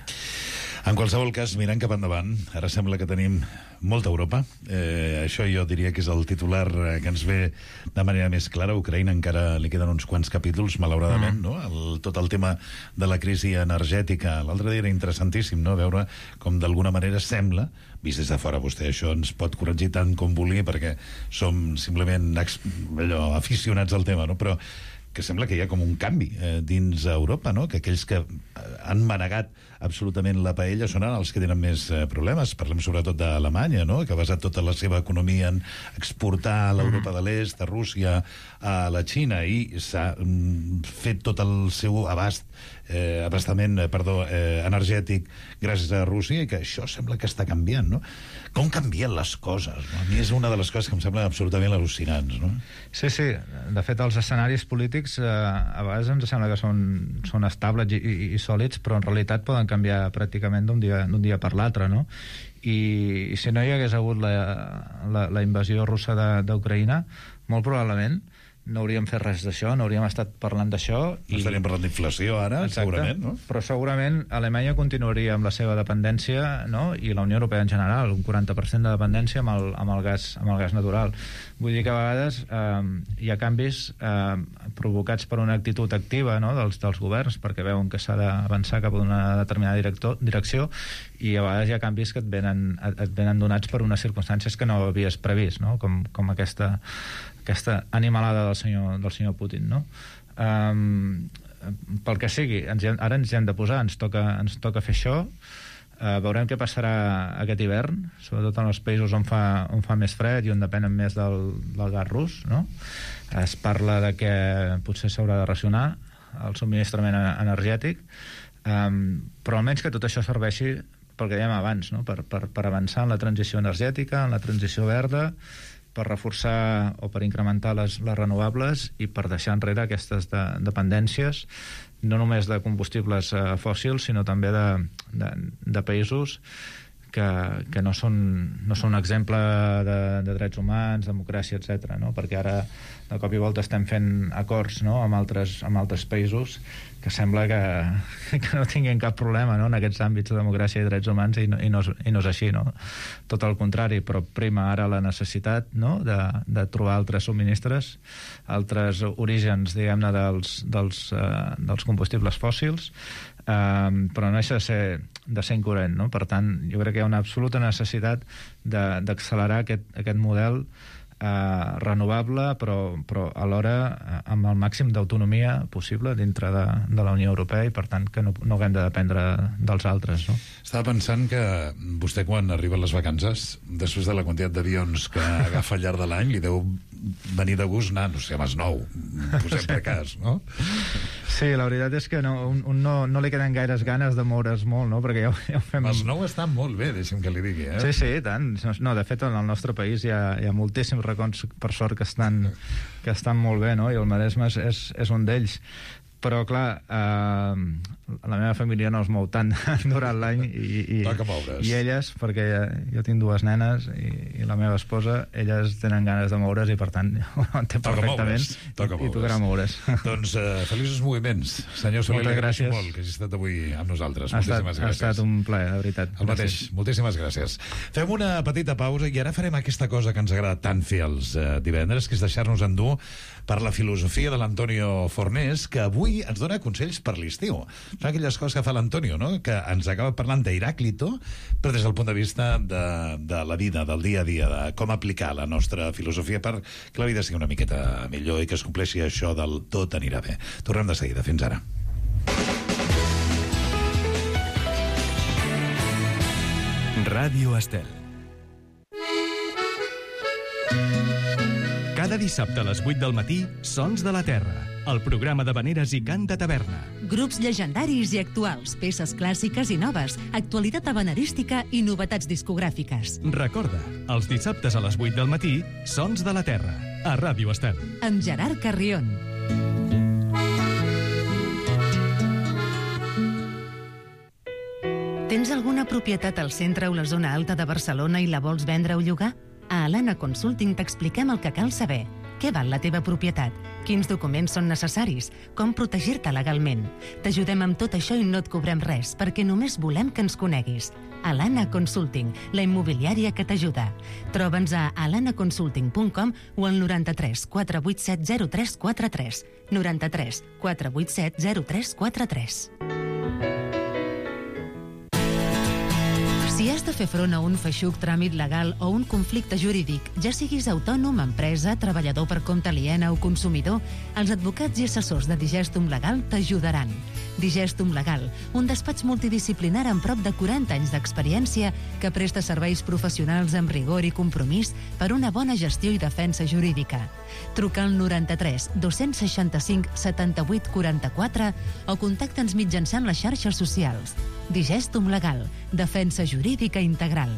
En qualsevol cas, mirant cap endavant, ara sembla que tenim molta Europa. Eh, això jo diria que és el titular que ens ve de manera més clara. A Ucraïna encara li queden uns quants capítols, malauradament, mm. no? El, tot el tema de la crisi energètica. L'altre dia era interessantíssim, no?, veure com d'alguna manera sembla, vist des de fora, vostè això ens pot corregir tant com vulgui, perquè som simplement allò, aficionats al tema, no?, però que sembla que hi ha com un canvi eh, dins Europa, no?, que aquells que han manegat absolutament la paella són els que tenen més eh, problemes. Parlem sobretot d'Alemanya, no?, que ha basat tota la seva economia en exportar a l'Europa de l'Est, a Rússia, a la Xina, i s'ha mm, fet tot el seu abast eh, abastament eh, perdó, eh, energètic gràcies a Rússia, i que això sembla que està canviant, no? Com canvien les coses, no? A mi és una de les coses que em semblen absolutament al·lucinants, no? Sí, sí. De fet, els escenaris polítics eh, a vegades ens sembla que són, són estables i, i, i sòlids, però en realitat poden canviar pràcticament d'un dia, d'un dia per l'altre, no? I, I si no hi hagués hagut la, la, la invasió russa d'Ucraïna, molt probablement no hauríem fet res d'això, no hauríem estat parlant d'això. No estaríem parlant d'inflació ara, exacte, segurament, no? Però segurament Alemanya continuaria amb la seva dependència, no?, i la Unió Europea en general, un quaranta per cent de dependència amb el, amb el, gas, amb el gas natural. Vull dir que a vegades eh, hi ha canvis eh, provocats per una actitud activa, no?, dels, dels governs, perquè veuen que s'ha d'avançar cap a una determinada director, direcció, i a vegades hi ha canvis que et venen, et venen donats per unes circumstàncies que no havies previst, no?, com, com aquesta aquesta animalada del senyor, del senyor Putin, no? Um, pel que sigui, ens hem, ara ens hi hem de posar, ens toca, ens toca fer això, uh, veurem què passarà aquest hivern, sobretot en els països on fa, on fa més fred i on depenen més del, del gas rus, no? Es parla de que potser s'haurà de racionar el subministrament energètic, um, però almenys que tot això serveixi pel que dèiem abans, no?, per, per, per avançar en la transició energètica, en la transició verda, per reforçar o per incrementar les, les renovables i per deixar enrere aquestes de, dependències, no només de combustibles eh, fòssils, sinó també de, de, de països que, que no són, no són un exemple de, de drets humans, democràcia, etcètera, no? Perquè ara de cop i volta estem fent acords, no?, amb altres, amb altres països que sembla que, que no tinguin cap problema, no?, en aquests àmbits de democràcia i drets humans, i no, i no, i no és així, no? Tot el contrari, però prima ara la necessitat, no?, de, de trobar altres subministres, altres orígens, diguem-ne, dels, dels, uh, dels combustibles fòssils, um, però no deixa de ser, de ser incoherent, no? Per tant, jo crec que hi ha una absoluta necessitat d'accelerar aquest, aquest model Uh, renovable, però, però alhora uh, amb el màxim d'autonomia possible dintre de, de la Unió Europea, i per tant que no, no haguem de dependre dels altres, no? Estava pensant que vostè, quan arriben les vacances, després de la quantitat d'avions que agafa al llarg de l'any, li deu venir de gust anar, no sé, a Masnou, posem per cas, no? Sí, la veritat és que no, un, un no, no li queden gaires ganes de moure's molt, no? Perquè ja, ja ho fem... Masnou està molt bé, deixi'm que li digui, eh? Sí, sí, tant. No, de fet, en el nostre país hi ha, hi ha moltíssims racons, per sort, que estan, que estan molt bé, no? I el Maresme és, és, és un d'ells. Però, clar, eh, la meva família no es mou tant durant l'any, i, i, i elles, perquè jo tinc dues nenes i, i la meva esposa, elles tenen ganes de moure's, i per tant ho entén perfectament. Toca moure's. I, i tocarà moure's. Doncs uh, feliços moviments. Senyor Soler, moltes gràcies. Molt que hagi estat avui amb nosaltres. Ha moltíssimes estat, gràcies. Ha estat un plaer, de veritat. El mateix. Moltíssimes gràcies. Fem una petita pausa i ara farem aquesta cosa que ens agrada tant fer els uh, divendres, que és deixar-nos endur per la filosofia de l'Antonio Fornés, que avui ens dona consells per l'estiu. Són aquelles coses que fa l'Antonio, no?, que ens acaba parlant d'Heràclito, però des del punt de vista de, de la vida, del dia a dia, de com aplicar la nostra filosofia per que la vida sigui una miqueta millor i que es compleixi això del tot anirà bé. Tornem de seguida. Fins ara. Ràdio Estel. Cada Cada dissabte a les vuit del matí, Sons de la Terra, el programa de veneres i cant de taverna. Grups llegendaris i actuals, peces clàssiques i noves, actualitat habanerística i novetats discogràfiques. Recorda, els dissabtes a les vuit del matí, Sons de la Terra, a Ràdio Estel. Amb Gerard Carrion. Tens alguna propietat al centre o la zona alta de Barcelona i la vols vendre o llogar? A Alana Consulting t'expliquem el que cal saber. Què val la teva propietat? Quins documents són necessaris? Com protegir-te legalment? T'ajudem amb tot això i no et cobrem res, perquè només volem que ens coneguis. Alana Consulting, la immobiliària que t'ajuda. Troba'ns a alana consulting punt com o al noranta-tres quatre vuit set zero tres quatre tres. noranta-tres quatre vuit set zero tres quatre tres. Si has de fer front a un feixuc tràmit legal o un conflicte jurídic, ja siguis autònom, empresa, treballador per compte aliena o consumidor, els advocats i assessors de Digestum Legal t'ajudaran. Digestum Legal, un despatx multidisciplinar amb prop de quaranta anys d'experiència que presta serveis professionals amb rigor i compromís per una bona gestió i defensa jurídica. Truca al noranta-tres dos-cents seixanta-cinc setanta-vuit quaranta-quatre o contacta'ns mitjançant les xarxes socials. Digestum Legal, defensa jurídica integral.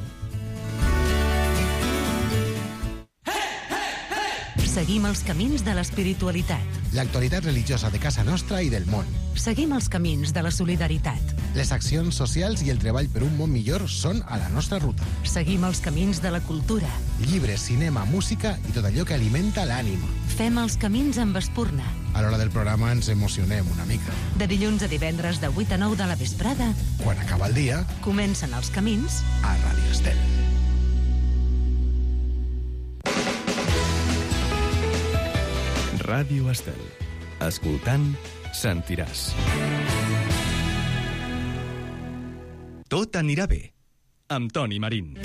Seguim els camins de l'espiritualitat. L'actualitat religiosa de casa nostra i del món. Seguim els camins de la solidaritat. Les accions socials i el treball per un món millor són a la nostra ruta. Seguim els camins de la cultura. Llibres, cinema, música i tot allò que alimenta l'ànima. Fem els camins amb espurna. A l'hora del programa ens emocionem una mica. De dilluns a divendres de vuit a nou de la vesprada, quan acaba el dia, comencen els camins a Ràdio Estel. Ràdio Estel. Escoltant, sentiràs. Tot anirà bé, amb Toni Marín.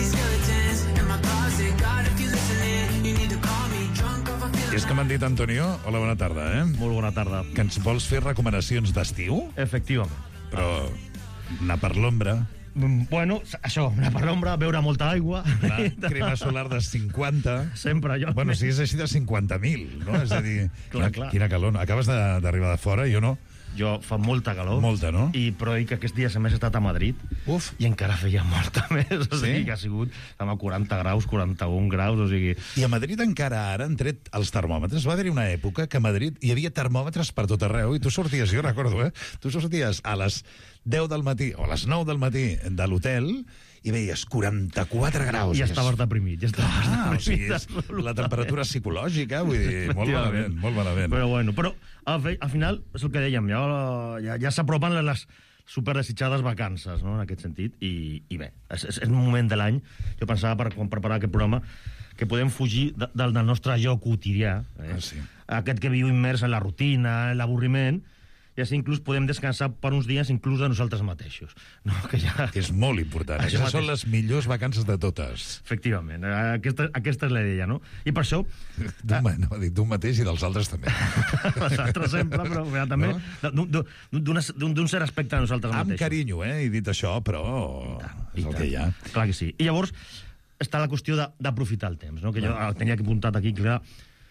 És que m'han dit, Antonio, hola, bona tarda, eh? Molt bona tarda. Que ens vols fer recomanacions d'estiu? Efectivament. Però anar per l'ombra... Bueno, això, anar per l'ombra, beure molta aigua... Clar, crema solar de cinquanta... Sempre, jo... Bueno, si és així de cinquanta mil, no? És a dir, clar, quina, clar. quina calor. No? Acabes d'arribar de fora, jo no. Jo fa molta calor. Molta, no? I, però dic que aquests dies a més he estat a Madrid. Uf. I encara feia molta més. O sigui, sí? que ha sigut amb quaranta graus, quaranta-un graus, o sigui... I a Madrid encara ara han tret els termòmetres. Va haver-hi una època que a Madrid hi havia termòmetres per tot arreu i tu sorties, jo recordo, eh? Tu sorties a les deu del matí o a les nou del matí de l'hotel i veies quaranta-quatre graus. I ja estaves deprimit, ja estaves ah, deprimit. O sigui, és la temperatura psicològica, vull dir, molt malament, molt malament. Però bueno, però al, al final, és el que dèiem, ja, ja, ja s'apropen les superdesitjades vacances, no?, en aquest sentit, i, i bé, és, és un moment de l'any, jo pensava, per, quan preparar aquest programa, que podem fugir de, del, del nostre jo quotidià, eh? Ah, sí. Aquest que viu immers en la rutina, en l'avorriment, i així inclús podem descansar per uns dies inclús de nosaltres mateixos. No, que, ja... que és molt important. Això Aquestes mateix. Són les millors vacances de totes. Efectivament. Aquesta, aquesta és la idea, no? I per això... D'un no, d'un mateix i dels altres també. Els altres sempre, però ja, també no? d'un cert aspecte de nosaltres Amb mateixos. Amb carinyo, eh? He dit això, però és el que hi ha. Clar que sí. I llavors està la qüestió d'aprofitar el temps, no? Que jo ah. tenia que apuntat aquí, clar,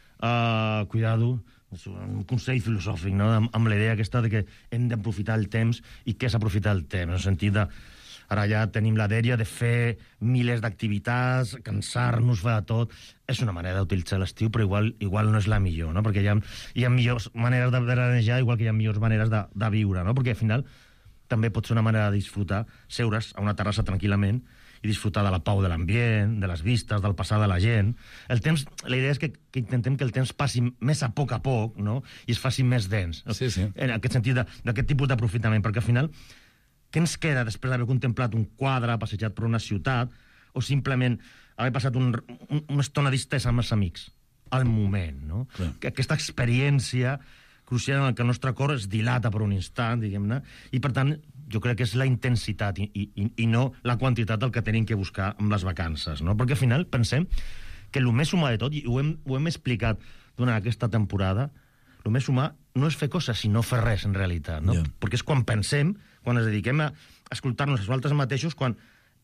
uh, cuidado... un consell filosòfic, no?, amb, amb la idea aquesta de que hem d'aprofitar el temps. I què és aprofitar el temps? En el sentit de... Ara ja tenim la dèria de fer milers d'activitats, cansar-nos, fer de tot. És una manera d'utilitzar l'estiu, però igual, igual no és la millor, no? Perquè hi ha, hi ha millors maneres de veranejar, igual que hi ha millors maneres de, de viure, no? Perquè al final també pot ser una manera de disfrutar, seure's a una terrassa tranquil·lament i disfrutar de la pau de l'ambient, de les vistes, del passar de la gent. El temps, la idea és que, que intentem que el temps passi més a poc a poc, no?, i es faci més dens. Sí, sí. En aquest sentit, d'aquest tipus d'aprofitament, perquè al final, què ens queda després d'haver contemplat un quadre, passejat per una ciutat, o simplement haver passat un, un, una estona distesa amb els amics? Al moment, no? Clar. Que aquesta experiència crucial en què el nostre cor es dilata per un instant, diguem-ne, i per tant jo crec que és la intensitat i, i, i no la quantitat del que tenim que buscar amb les vacances, no? Perquè al final pensem que el més humà de tot, i ho hem, ho hem explicat durant aquesta temporada, el més humà no és fer coses, sinó fer res, en realitat, no? Yeah. Perquè és quan pensem, quan ens dediquem a escoltar-nos a nosaltres mateixos, quan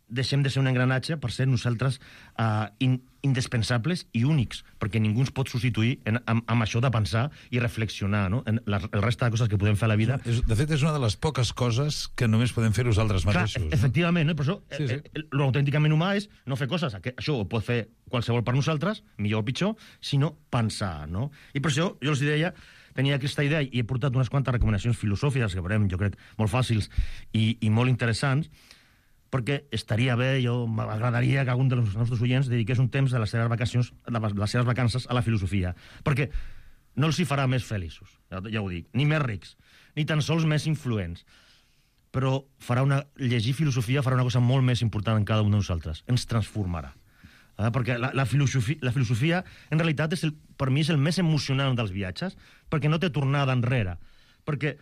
deixem de ser un engranatge per ser nosaltres uh, in, indispensables i únics, perquè ningú ens pot substituir en, amb, amb això de pensar i reflexionar, no? En la, el resta de coses que podem fer a la vida. És, de fet, és una de les poques coses que només podem fer nosaltres mateixos. Clar, efectivament, no? Per això sí, sí. Eh, l'autènticament humà és no fer coses. Això ho pot fer qualsevol per nosaltres, millor o pitjor, sinó pensar, no? I per això jo els deia, tenia aquesta idea i he portat unes quantes recomanacions filosòfiques que veurem, jo crec, molt fàcils i, i molt interessants, perquè estaria bé, jo m'agradaria que algun dels nostres oients dediqués un temps de les seves vacacions, de les seves vacances a la filosofia, perquè no els hi farà més feliços, ja, ja ho dic, ni més rics, ni tan sols més influents, però farà una, llegir filosofia farà una cosa molt més important en cada un de nosaltres, ens transformarà. Eh? Perquè la, la, filosofia, la filosofia, en realitat, és el, per mi és el més emocionant dels viatges, perquè no té tornada enrere, perquè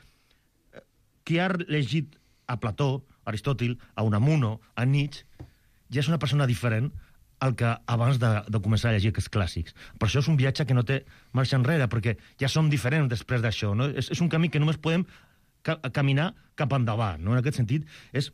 qui ha llegit a Plató, Aristòtil, a Unamuno, a Nietzsche, ja és una persona diferent al que abans de, de començar a llegir aquests clàssics. Per això és un viatge que no té marxa enrere, perquè ja som diferents després d'això. No? És, és un camí que només podem ca caminar cap endavant. No? En aquest sentit, és,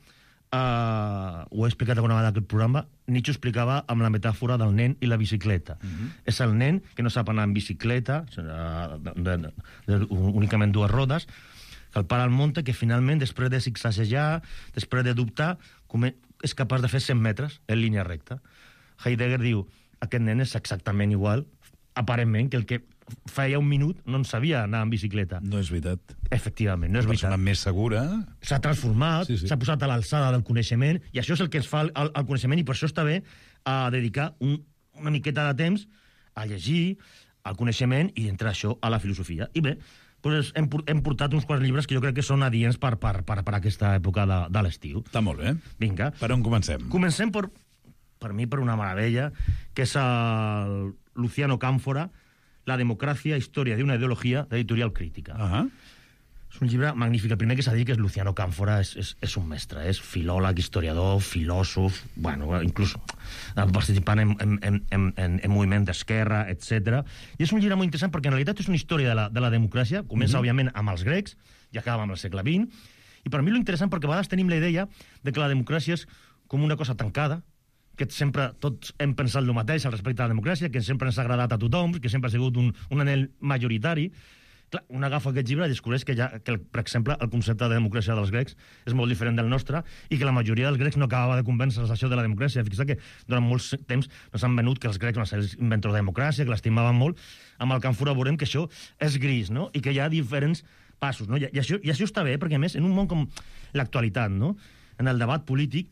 uh, ho he explicat alguna vegada en aquest programa, Nietzsche ho explicava amb la metàfora del nen i la bicicleta. Uh-huh. És el nen que no sap anar en bicicleta, uh, de, de, de, de, únicament dues rodes, que el pare al monte, que finalment, després de zigzaguejar, després de dubtar, és capaç de fer cent metres en línia recta. Heidegger diu, aquest nen és exactament igual, aparentment, que el que feia un minut no en sabia anar en bicicleta. No és veritat. Efectivament, no és veritat. Una persona més segura. S'ha transformat, s'ha sí, sí. posat a l'alçada del coneixement, i això és el que ens fa el, el coneixement, i per això està bé a dedicar un, una miqueta de temps a llegir, al coneixement, i d'entrar això a la filosofia. I bé, pues hem, hem portat uns quants llibres que jo crec que són adients per, per, per, per aquesta època de, de l'estiu. Està molt bé. Vinga. Per on comencem? Comencem per, per mi per una meravella, que és el Luciano Càmfora, La democràcia, història d'una ideologia, d'Editorial Crítica. Uh -huh. És un llibre magnífic. El primer que s'ha dit que és Luciano Càmfora, és, és, és un mestre, és filòleg, historiador, filòsof, bueno, inclús participant en, en, en, en, en moviment d'esquerra, etcètera. I és un llibre molt interessant perquè en realitat és una història de la, de la democràcia, comença, uh -huh. òbviament, amb els grecs, i acaba amb el segle vint, i per mi lo interessant perquè a vegades tenim la idea de que la democràcia és com una cosa tancada, que sempre tots hem pensat el mateix al respecte a la democràcia, que sempre ens ha agradat a tothom, que sempre ha sigut un, un anhel majoritari. Clar, un agafa aquest llibre i descobreix que, ja, que, per exemple, el concepte de democràcia dels grecs és molt diferent del nostre i que la majoria dels grecs no acabava de convèncer-se això de la democràcia. Fixa't que durant molts temps nos han venut que els grecs van ser els inventors de democràcia, que l'estimaven molt. Amb el Càmfora veurem que això és gris, no? I que hi ha diferents passos, no? I, i, això, i això està bé, perquè, a més, en un món com l'actualitat, no? En el debat polític,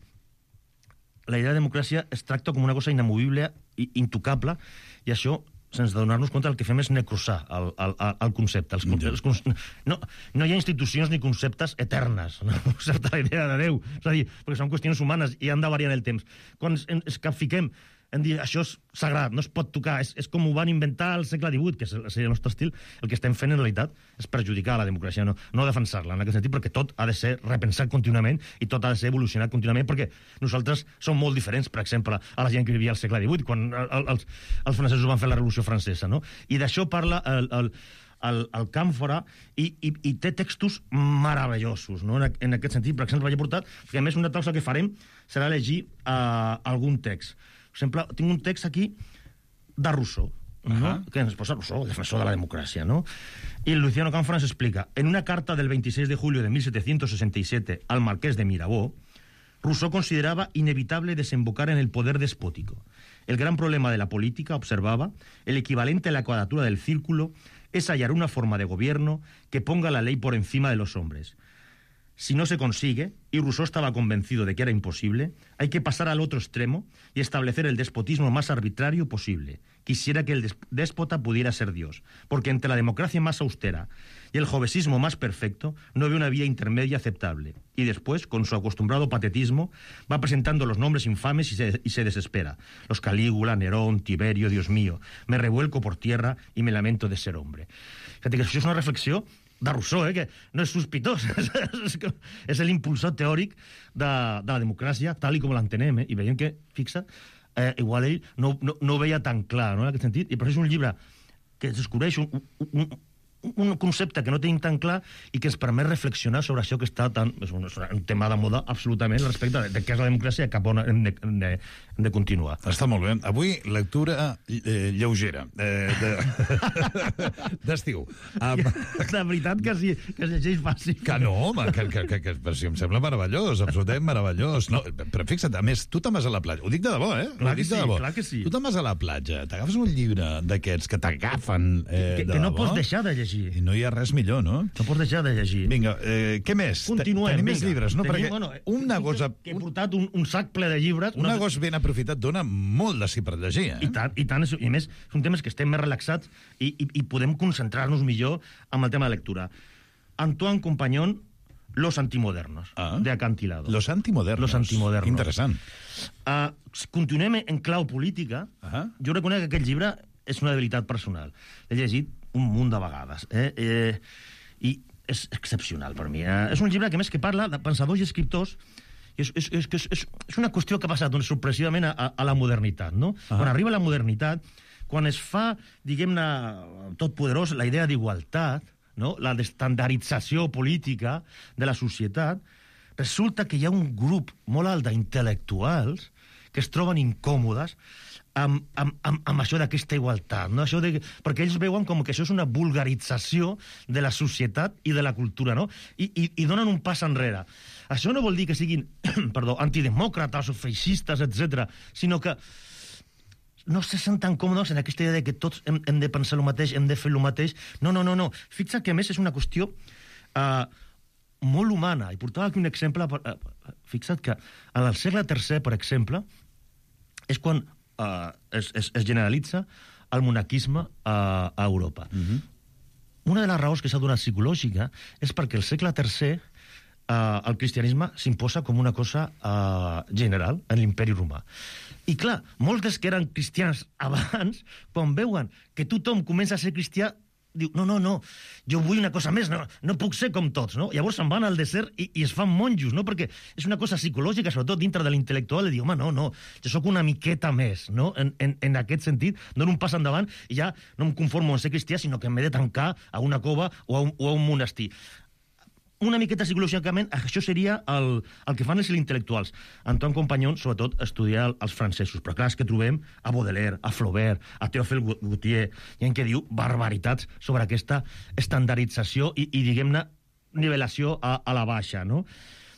la idea de democràcia es tracta com una cosa inamovible i intocable, i això, sense donar-nos compte, el que fem és necrosar el, el, el concepte. Els, els, no, no hi ha institucions ni conceptes eternes, no? Certa idea de Déu, és a dir, perquè són qüestions humanes i han de variar en el temps. Quan ens capfiquem en dir això és sagrat, no es pot tocar, és, és com ho van inventar al segle divuit, que és el, el nostre estil, el que estem fent en realitat és perjudicar la democràcia, no, no defensar-la, en aquest sentit, perquè tot ha de ser repensat contínuament i tot ha de ser evolucionat contínuament, perquè nosaltres som molt diferents, per exemple, a la gent que vivia al segle divuit, quan el, els, els francesos van fer la Revolució Francesa, no? I d'això parla el, el, el, el Càmfora i, i, i té textos meravellosos, no? En, en aquest sentit, per exemple, vaig portat, que a més una cosa que farem serà llegir uh, algun text. Per exemple, tinc un text aquí de Rousseau, ¿no? Uh-huh. Que ens posa Rousseau, el defensor de la democracia, ¿no? Y Luciano Càmfora nos explica, en una carta del veintiséis de julio de mil setecientos sesenta y siete al marqués de Mirabeau, Rousseau consideraba inevitable desembocar en el poder despótico. El gran problema de la política, observaba, el equivalente a la cuadratura del círculo, es hallar una forma de gobierno que ponga la ley por encima de los hombres. Si no se consigue, y Rousseau estaba convencido de que era imposible, hay que pasar al otro extremo y establecer el despotismo más arbitrario posible. Quisiera que el déspota pudiera ser Dios, porque entre la democracia más austera y el jovesismo más perfecto no ve una vía intermedia aceptable. Y después, con su acostumbrado patetismo, va presentando los nombres infames y se, y se desespera. Los Calígula, Nerón, Tiberio, Dios mío. Me revuelco por tierra y me lamento de ser hombre. Fíjate que això és una reflexió de Rousseau, eh, que no és sospitós, és l'impulsor teòric de, de la democràcia, tal i com l'entenem, eh? I veiem que, fixa, eh, igual ell no, no, no ho veia tan clar, no?, en aquest sentit, i per això és un llibre que descobreix un, un, un concepte que no tenim tan clar i que ens permet reflexionar sobre això que està tan... És un, és un tema de moda absolutament respecte de, de què és la democràcia i cap on hem de, hem de, hem de continuar. Està molt bé. Avui, lectura eh, lleugera. Eh, d'estiu. De, de veritat que sí, que es llegeix fàcil. Que no, home, que, que, que, que, que si em sembla meravellós, absolutament meravellós. No, però fixa't, a més, tu te'n vas a la platja. Ho dic de debò, eh? Clar Ho que dic de sí, debò. clar que sí. Tu te'n vas a la platja, t'agafes un llibre d'aquests que t'agafen eh, que, de que no debò, pots deixar de llegir. I no hi ha res millor, no? No pots deixar de llegir. Vinga, eh, què més? Continuem, Tenim més vinga. llibres, no? Tenim, Perquè bueno, una cosa... Que he portat un, un sac ple de llibres. Un no agost ben aprofitat dona molt de sí per llegir, eh? I tant, i tant. I a més, són temes que estem més relaxats i, i, i podem concentrar-nos millor amb el tema de lectura. Antoine Compagnon, Los antimodernos, ah. de Acantilado. Los antimodernos. Los antimodernos. Interessant. Uh, continuem en clau política. Uh-huh. Jo reconec que aquest llibre és una debilitat personal. L'he llegit un munt de vegades. Eh? Eh, I és excepcional per mi. Eh? És un llibre que més que parla de pensadors i escriptors. És, és, és, és, és una qüestió que ha passat doncs, sorpresivament a, a la modernitat. No? Uh-huh. Quan arriba la modernitat, quan es fa, diguem-ne, tot poderós, la idea d'igualtat, no? La d'estandardització política de la societat, resulta que hi ha un grup molt alt d'intel·lectuals que es troben incòmodes amb, amb, amb, amb això d'aquesta igualtat, no? Això de, perquè ells veuen com que això és una vulgarització de la societat i de la cultura, no? I, i, i donen un pas enrere. Això no vol dir que siguin perdó, antidemòcrates o feixistes, etcètera, sinó que no se senten còmodes en aquesta idea de que tots hem, hem de pensar el mateix, hem de fer el mateix. No, no, no, no. Fixa't que, a més, és una qüestió uh, molt humana. I portava aquí un exemple. Uh, fixa't que en el segle tercer, per exemple, és quan uh, es, es, es generalitza el monarquisme uh, a Europa. Uh-huh. Una de les raons que s'ha donat psicològica és perquè el segle tercer uh, el cristianisme s'imposa com una cosa uh, general en l'imperi romà. I clar, molts dels que eren cristians abans, quan veuen que tothom comença a ser cristià, diu, no, no, no, jo vull una cosa més, no, no puc ser com tots, no? Llavors se'n van al desert i, i es fan monjos, no? Perquè és una cosa psicològica, sobretot dintre de l'intel·lectual, de dir, home, no, no, jo sóc una miqueta més, no? En, en, en aquest sentit, dono un pas endavant i ja no em conformo en ser cristià, sinó que m'he de tancar a una cova o a un, o a un monestir. Una miqueta psicològicament, això seria el, el que fan els intel·lectuals. Antoine Compagnon, sobretot, estudia els francesos, però clar, és que trobem a Baudelaire, a Flaubert, a Théophile Gautier, i en què diu barbaritats sobre aquesta estandardització i, i diguem-ne, nivelació a, a la baixa, no?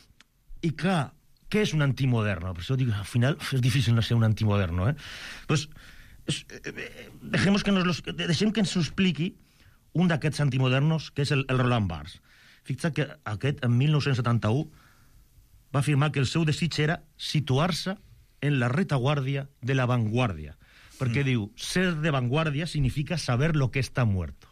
I clar, què és un antimoderno? Per això dic, al final és difícil no ser un antimoderno, eh? Pues, es, eh, dejemos que nos los, deixem que ens ho expliqui un d'aquests antimodernos, que és el, el Roland Barthes. Fixa't que aquest, en mil nou-cents setanta-u, va afirmar que el seu desig era situar-se en la retaguardia de la vanguardia. Perquè mm. diu, ser de vanguardia significa saber lo que está muerto.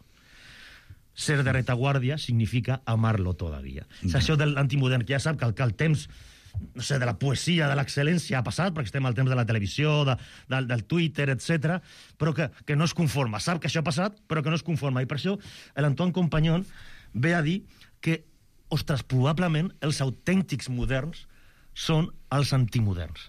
Ser de retaguardia significa amarlo todavía. Mm. És això de l'antimodern, que ja sap que el, que el temps no sé, de la poesia, de l'excel·lència ha passat, perquè estem al temps de la televisió, de, del, del Twitter, etcètera, però que, que no es conforma. Sap que això ha passat, però que no es conforma. I per això l'Antoine Compagnon ve a dir que, ostres, probablement els autèntics moderns són els antimoderns.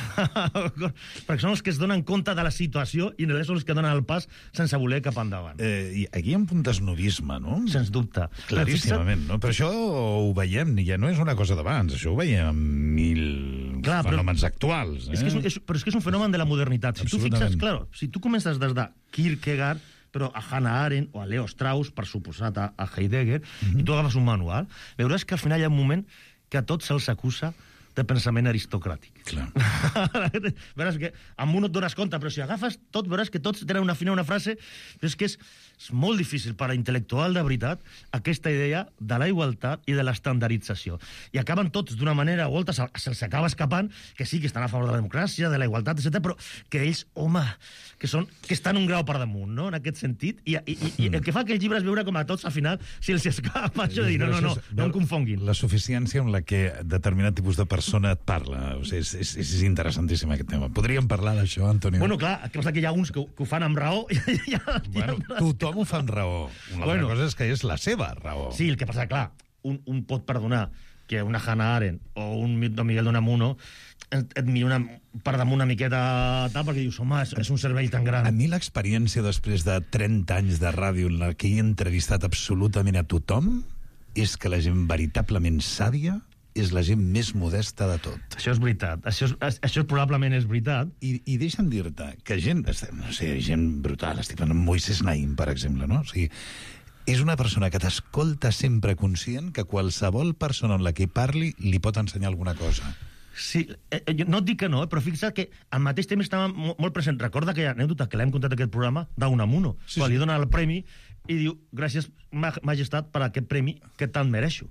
Perquè són els que es donen compte de la situació i no són els que donen el pas sense voler cap endavant. Eh, aquí hi ha un punt d'esnovisme, no? Sens dubte. Claríssimament, no? Però això ho veiem, ja no és una cosa d'abans, això ho veiem en mil clar, fenòmens però, actuals. Eh? És que és, és, però és que és un fenomen de la modernitat. Si tu fixes, clar, si tu comences des de Kierkegaard, però a Hannah Arendt o a Leo Strauss, per suposat a, a Heidegger, mm-hmm. i tu agafes un manual, veuràs que al final hi ha un moment que a tots se'ls acusa de pensament aristocràtic. Clar. Veràs que amb un et dones compte, però si agafes tot, veuràs que tots tenen una fina una frase, però és que és, és molt difícil per a l'intel·lectual de veritat aquesta idea de la igualtat i de l'estandardització. I acaben tots d'una manera o altra, se'ls acaba escapant que sí, que estan a favor de la democràcia, de la igualtat, etcètera, però que ells, home, que, són, que estan un grau per damunt, no?, en aquest sentit. I, i, i, i el que fa que el llibre és veure com a tots, al final, si els escapa això de dir, no, no, no, no em confonguin. La suficiència amb la que determinat tipus de persona et parla. O sigui, és, és, és interessantíssim aquest tema. Podríem parlar d'això, Antoni? Bueno, clar, el que passa que hi ha uns que, que ho fan amb raó. I, i, bueno, tothom ho fa amb raó. Una bueno, altra cosa és que és la seva raó. Sí, el que passa, clar, un, un pot perdonar que una Hannah Arendt o un Don Miguel de Unamuno et, et mira una, per damunt una miqueta tal, perquè dius, home, és, és un cervell tan gran. A mi l'experiència després de trenta anys de ràdio en la que he entrevistat absolutament a tothom és que la gent veritablement sàvia és la gent més modesta de tot. Això és veritat. Això, és, això probablement és veritat. I, i deixa'm dir-te que gent, no sé, gent brutal, estic parlant amb Moisés Naim, per exemple, no? O sigui, és una persona que t'escolta sempre conscient que qualsevol persona en la que parli li pot ensenyar alguna cosa. Sí, eh, jo no et dic que no, eh, però fixa't que al mateix temps estava molt, molt present. Recorda aquella anècdota que l'hem contat aquest programa d'Unamuno, sí, quan sí. li dona el premi i diu, gràcies, majestat, per aquest premi que tant mereixo.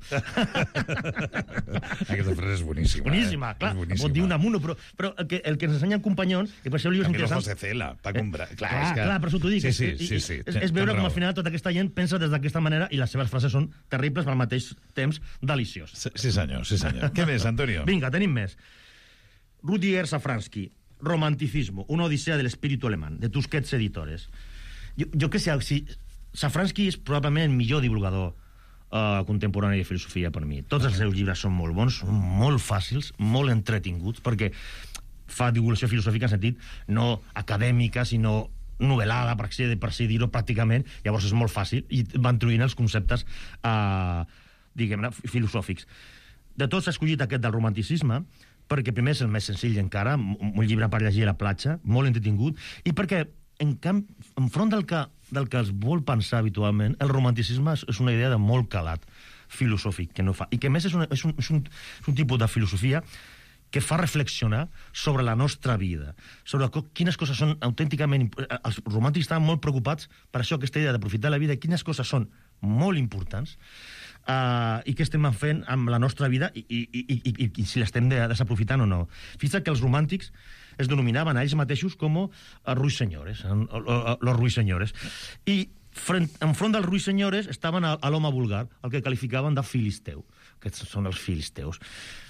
Aquesta frase és boníssima. Boníssima, eh? clar. Boníssima. Pot dir Unamuno, però, però el, que, el que ens ensenya el companyó, i per això el llibre és interessant... Camilo José Cela, pa comprar. Eh, clar, clar, que... clar, per això t'ho dic. Sí, sí, sí, sí, és, és veure com al final tota aquesta gent pensa des d'aquesta manera i les seves frases són terribles, però al mateix temps deliciós. Sí, sí senyor, sí senyor. Què més, Antonio? Vinga, tenim més. Rudiger Safransky, Romanticismo, una odisea del espíritu alemán, de Tusquets Editores. Jo, jo que sé, si... Safransky és probablement el millor divulgador uh, contemporani de filosofia per mi. Tots els seus llibres són molt bons, són molt fàcils, molt entretinguts, perquè fa divulgació filosòfica en sentit no acadèmica, sinó novel·lada, per així, per així dir-ho pràcticament, llavors és molt fàcil, i va introduint els conceptes uh, diguem-ne, filosòfics. De tots ha escollit aquest del romanticisme, perquè primer és el més senzill encara, un llibre per llegir a la platja, molt entretingut, i perquè en camp, enfront del que, del que es vol pensar habitualment, el romanticisme és una idea de molt calat filosòfic, que no fa, i que a més és, una, és, un, és, un, és un tipus de filosofia que fa reflexionar sobre la nostra vida, sobre quines coses són autènticament... Els romàntics estaven molt preocupats per això, aquesta idea d'aprofitar la vida, quines coses són molt importants uh, i què estem fent amb la nostra vida i, i, i, i, i, i si l'estem de, desaprofitant o no. Fixa't que els romàntics es denominaven a ells mateixos com a ruissenyores, los ruissenyores. I front, enfront dels ruissenyores estaven a, a l'home vulgar, el que qualificaven de filisteu, que són els filisteus.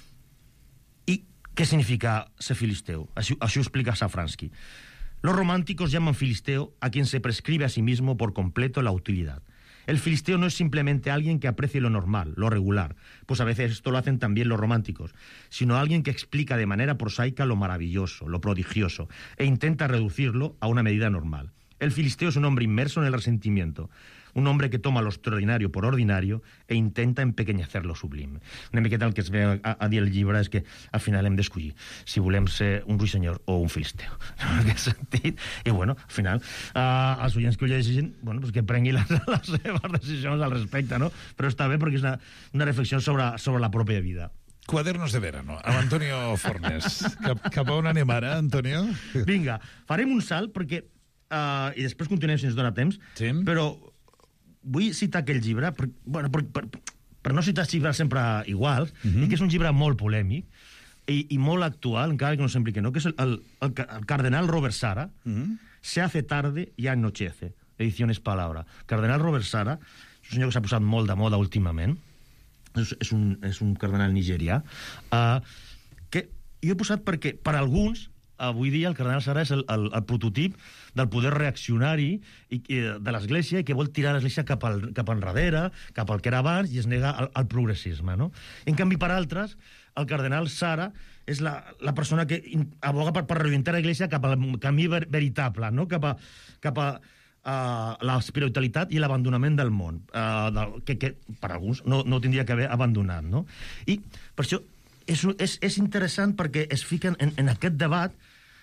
I què significa ser filisteu? Això, això ho explica Safransky. Los románticos llaman filisteo a quien se prescribe a sí mismo por completo la utilidad. El filisteo no es simplemente alguien que aprecie lo normal, lo regular, pues a veces esto lo hacen también los románticos, sino alguien que explica de manera prosaica lo maravilloso, lo prodigioso, e intenta reducirlo a una medida normal. El filisteo es un hombre inmerso en el resentimiento, un hombre que toma lo extraordinario por ordinario e intenta empequeñecer lo sublime. Una miqueta el que es ve a, a dir el llibre és que al final hem d'escollir si volem ser un ruissenyor o un filisteu. En aquest sentit. I bueno, al final, uh, els oients que ho llegeixin, bueno, pues que prenguin les, les seves decisions al respecte, no? Però està bé perquè és una, una reflexió sobre, sobre la pròpia vida. Cuadernos de verano, amb Antonio Fornes. Cap, cap a on anem ara, Antonio? Vinga, farem un salt perquè... Uh, i després continuem si ens dona temps, sí. Però vull citar aquell llibre, per, bueno, per, per, per no citar llibres sempre iguals, uh-huh. I que és un llibre molt polèmic i, i molt actual, encara que no sembli que no, que és el, el, el, el cardenal Robert Sara, uh-huh. Se hace tarde y anochece, ediciones Palabra. Cardenal Robert Sara és un senyor que s'ha posat molt de moda últimament, és, és, un, és un cardenal nigerià, uh, que jo he posat perquè, per alguns, avui dia el cardenal Sara és el, el, el prototip del poder reaccionari i, i, de l'Església i que vol tirar l'Església cap, al, cap enrere, cap al que era abans i es nega al, al progressisme, no? En canvi, per altres, el cardenal Sara és la, la persona que aboga per, per reorientar l'Església cap al camí ver, veritable, no? Cap a, cap a uh, l'espiritualitat i l'abandonament del món, uh, del, que, que per alguns no, no tindria que haver abandonat, no? I per això és, és, és interessant perquè es fiquen en, en aquest debat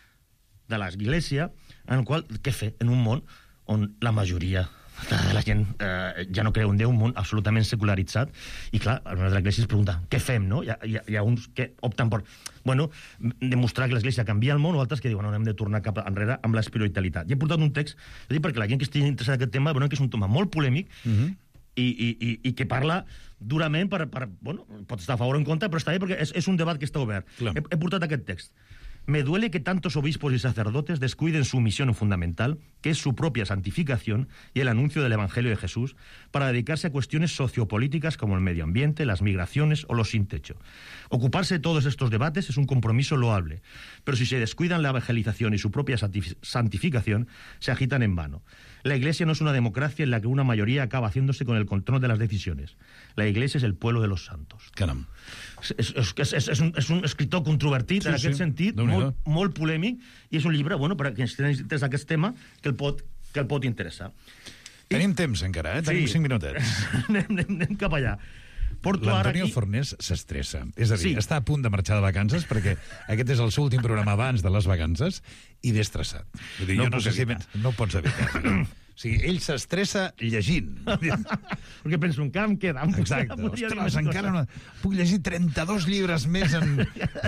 de l'Església, en el qual, què fer en un món on la majoria de la gent eh, ja no creu en Déu, un món absolutament secularitzat, i clar, l'Església es pregunta, què fem, no? Hi ha, hi ha, hi ha uns que opten per, bueno, demostrar que l'Església canvia el món, o altres que diuen, no, hem de tornar cap enrere amb l'espiritualitat. I he portat un text, és dir, perquè la gent que estigui interessada en aquest tema, veurà que és un tema molt polèmic, uh-huh. i, i, i, i que parla durament per, per, bueno, pot estar a favor o en contra, però està bé perquè és, és un debat que està obert. He, he portat aquest text. Me duele que tantos obispos y sacerdotes descuiden su misión fundamental, que es su propia santificación y el anuncio del Evangelio de Jesús, para dedicarse a cuestiones sociopolíticas como el medio ambiente, las migraciones o los sin techo. Ocuparse de todos estos debates es un compromiso loable, pero si se descuidan la evangelización y su propia santificación, se agitan en vano. La Iglesia no es una democracia en la que una mayoría acaba haciéndose con el control de las decisiones. La Iglesia es el pueblo de los santos. Caram. És, és, és, és, un, és un escriptor controvertit, sí, en aquest sí. sentit, molt, molt polèmic, i és un llibre, bueno, per a qui ens interessa aquest tema, que el pot, que el pot interessar. Tenim I... temps encara, eh? Tenim sí. cinc minutets. anem, anem, anem cap allà. L'Antonio aquí... Fornés s'estressa. És a dir, sí. està a punt de marxar de vacances perquè aquest és el seu últim programa abans de les vacances i ve estressat. Vull dir, no, jo no sé si... No pots evitar. O sigui, ell s'estressa llegint. Perquè penso, encara em queda... Em Exacte. Ostres, encara no... Puc llegir trenta-dos llibres més en...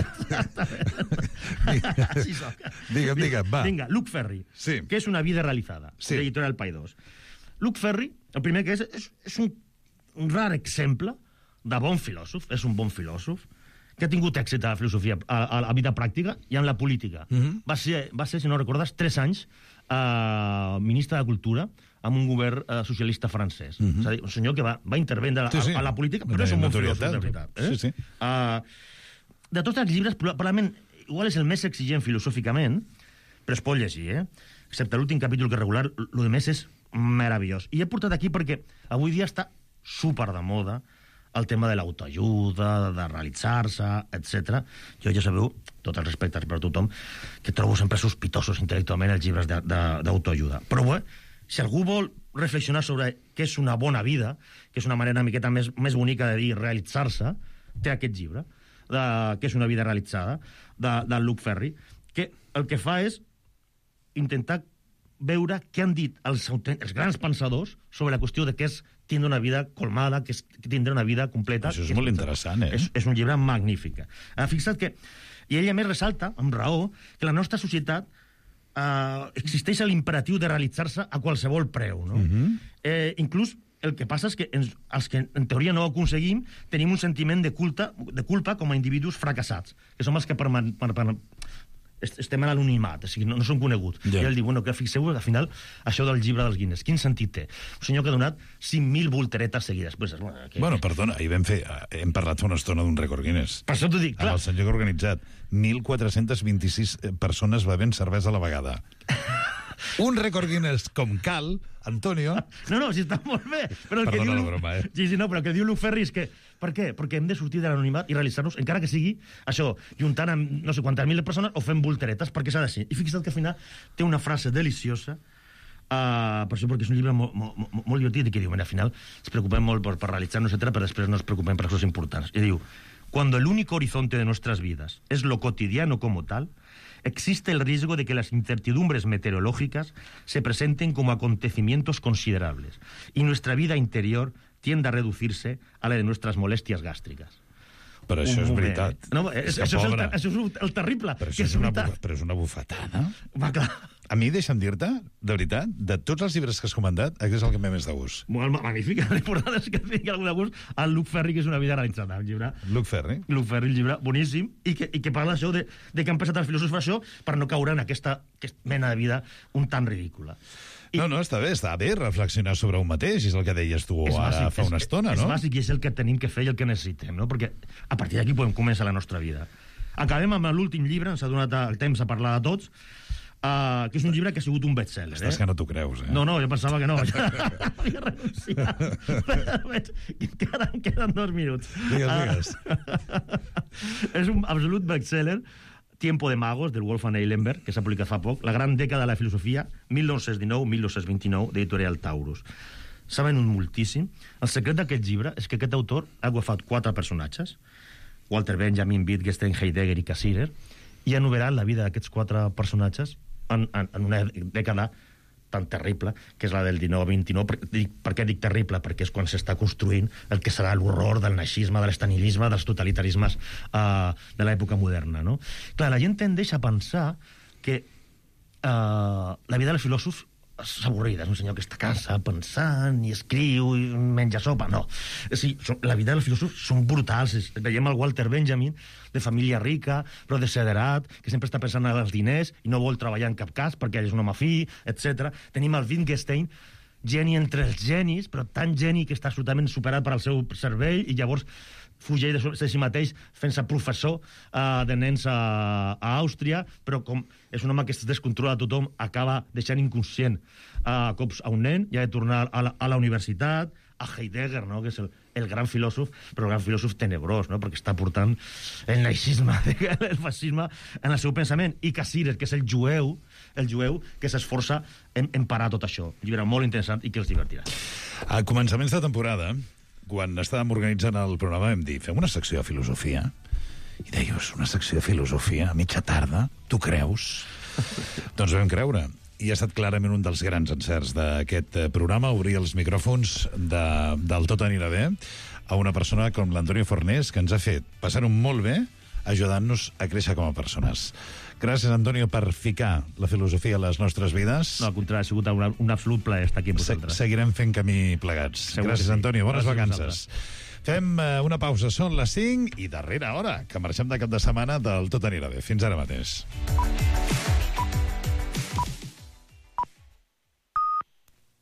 Així soc. Digue'm, digue'm, va. Vinga, Luc Ferry, sí. que és Una vida realizada, sí. d'Editorial Paidós. Luc Ferry, el primer que és, és, és un, un rar exemple de bon filòsof, és un bon filòsof, que ha tingut èxit a la filosofia, a, a la vida pràctica i en la política. Uh -huh. va, ser, va ser, si no recordes, tres anys eh, ministre de Cultura amb un govern eh, socialista francès. Uh -huh. És a dir, un senyor que va, va intervendre sí, sí. A, a la política, però és un bon filòsof, de veritat. Eh? Sí, sí. Uh, de tots els llibres, probablement, igual és el més exigent filosòficament, però es pot llegir, eh? Excepte l'últim capítol que és regular, el més és meravellós. I he portat aquí perquè avui dia està super de moda el tema de l'autoajuda, de realitzar-se, etcètera. Jo ja sabeu, tot el respecte per tothom, que trobo sempre sospitosos intel·lectualment els llibres d'autoajuda. Però bé, si algú vol reflexionar sobre què és una bona vida, que és una manera una miqueta més, més bonica de dir realitzar-se, té aquest llibre, de, que és una vida realitzada, de, de Luc Ferry, que el que fa és intentar veure què han dit els, els grans pensadors sobre la qüestió de què és tindre una vida colmada, que és tindre una vida completa. Això és molt interessant, eh? És, és un llibre magnífic. Ha fixat que... I ella més ressalta, amb raó, que la nostra societat eh, existeix l'imperatiu de realitzar-se a qualsevol preu, no? Uh-huh. eh, inclús el que passa és que ens, els que en teoria no ho aconseguim tenim un sentiment de, culta, de culpa com a individus fracassats, que som els que per, per, per, estem a l'anonimat, o sigui, no, no són coneguts. Yeah. I ell diu, bueno, que fixeu, al final, això del llibre dels Guinness, quin sentit té? Un senyor que ha donat cinc mil volteretes seguides. Pues, bueno, que, bueno, que... perdona, ahir vam fer, hem parlat fa una estona d'un rècord Guinness. Per això t'ho dic, clar. Amb el senyor que ha organitzat. mil quatre-cents vint-i-sis persones bevent cervesa a la vegada. Un rècord Guinness com cal, Antonio... No, no, si està molt bé. Però el Perdona que diu... la broma, eh? Sí, sí, no, però el que diu Luc Ferry és que... Per què? Perquè hem de sortir de l'anonimat i realitzar-nos, encara que sigui això, juntant amb no sé quantes mil persones o fent volteretes, perquè s'ha de ser. I fixa't que al final té una frase deliciosa, uh, per això perquè és un llibre molt, molt, molt, molt divertit, i que diu, mira, al final ens preocupem molt per, per realitzar-nos, etcètera, però després no ens preocupem per coses importants. I diu, cuando el único horizonte de nuestras vidas es lo cotidiano como tal, existe el riesgo de que las incertidumbres meteorológicas se presenten como acontecimientos considerables y nuestra vida interior tiende a reducirse a la de nuestras molestias gástricas. Però això és veritat. No, és, és això, és el, això és el terrible. Però, això és, és, una, però és una bufetada. Va, clar. A mi, deixa'm dir-te, de veritat, de tots els llibres que has comentat, aquest és el que m'he més de gust. Molt magnífic. L'important és que tingui algun de gust el Luc Ferry, que és una vida realitzada. El llibre... Luc Ferry. Luc Ferry, el llibre boníssim, i que, i que parla això de, de que han pensat els filòsofs això per no caure en aquesta, aquesta mena de vida un tan ridícula. I... No, no, està bé, està bé reflexionar sobre un mateix, és el que deies tu ara bàsic, fa una és, estona, és no? És bàsic i és el que tenim que fer i el que necessitem, no? Perquè a partir d'aquí podem començar la nostra vida. Acabem amb l'últim llibre, ens ha donat el temps a parlar de tots, uh, que és un llibre que ha sigut un bestseller. Estàs eh? que no t'ho creus, eh? No, no, jo pensava que no. Havia renunciat. Encara em queden dos minuts. Digues, digues. Uh, és un absolut bestseller, Tiempo de Magos, del Wolfgang Eilenberg, que s'ha publicat fa poc, La gran dècada de la filosofia, mil nou-cents dinou a mil nou-cents vint-i-nou, d'Editorial Taurus. S'ha venut moltíssim. El secret d'aquest llibre és que aquest autor ha agafat quatre personatges, Walter Benjamin, Wittgenstein, Heidegger i Cassirer, i ha novel·lat la vida d'aquests quatre personatges en, en, en una dècada tan terrible, que és la del dinou a vint-i-nou. Per, dic, per què dic terrible? Perquè és quan s'està construint el que serà l'horror del naixisme, de l'estalinisme, dels totalitarismes uh, de l'època moderna, no? Clar, la gent tendeix a pensar que uh, la vida dels filòsofs s'avorrida, és un senyor que està casa pensant i escriu i menja sopa, no. Sí, la vida dels filòsofs són brutals. Veiem el Walter Benjamin, de família rica, però desederat, que sempre està pensant en els diners i no vol treballar en cap cas perquè ell és un home fi, etcètera. Tenim el Wittgenstein, geni entre els genis, però tan geni que està absolutament superat per al seu cervell i llavors fugeix de si mateix fent-se professor uh, de nens a, a Àustria, però com és un home que es descontrola tothom, acaba deixant inconscient uh, cops a un nen i ha de tornar a la, a la universitat, a Heidegger, no? Que és el, el gran filòsof, però el gran filòsof tenebrós, no? Perquè està portant el naixisme, el fascisme en el seu pensament. I Cassirer, que és el jueu, el jueu que s'esforça en, en parar tot això. Un llibre molt interessant i que els divertirà. A començaments de temporada, quan estàvem organitzant el programa, vam dir, fem una secció de filosofia. I deies, una secció de filosofia a mitja tarda? Tu creus? Doncs vam creure. I ha estat clarament un dels grans encerts d'aquest programa, obrir els micròfons de, del Tot anirà bé a una persona com l'Antonio Fornés, que ens ha fet passar-ho molt bé, ajudant-nos a créixer com a persones. Gràcies, Antonio, per ficar la filosofia a les nostres vides. No, al contrari, ha sigut un, un absolut plaer estar aquí amb vosaltres. Se seguirem fent camí plegats. Segur Gràcies, sí. Antonio. Bones Gràcies vacances. Fem uh, una pausa. Són les cinc i darrera hora, que marxem de cap de setmana del Tot anirà bé. Fins ara mateix.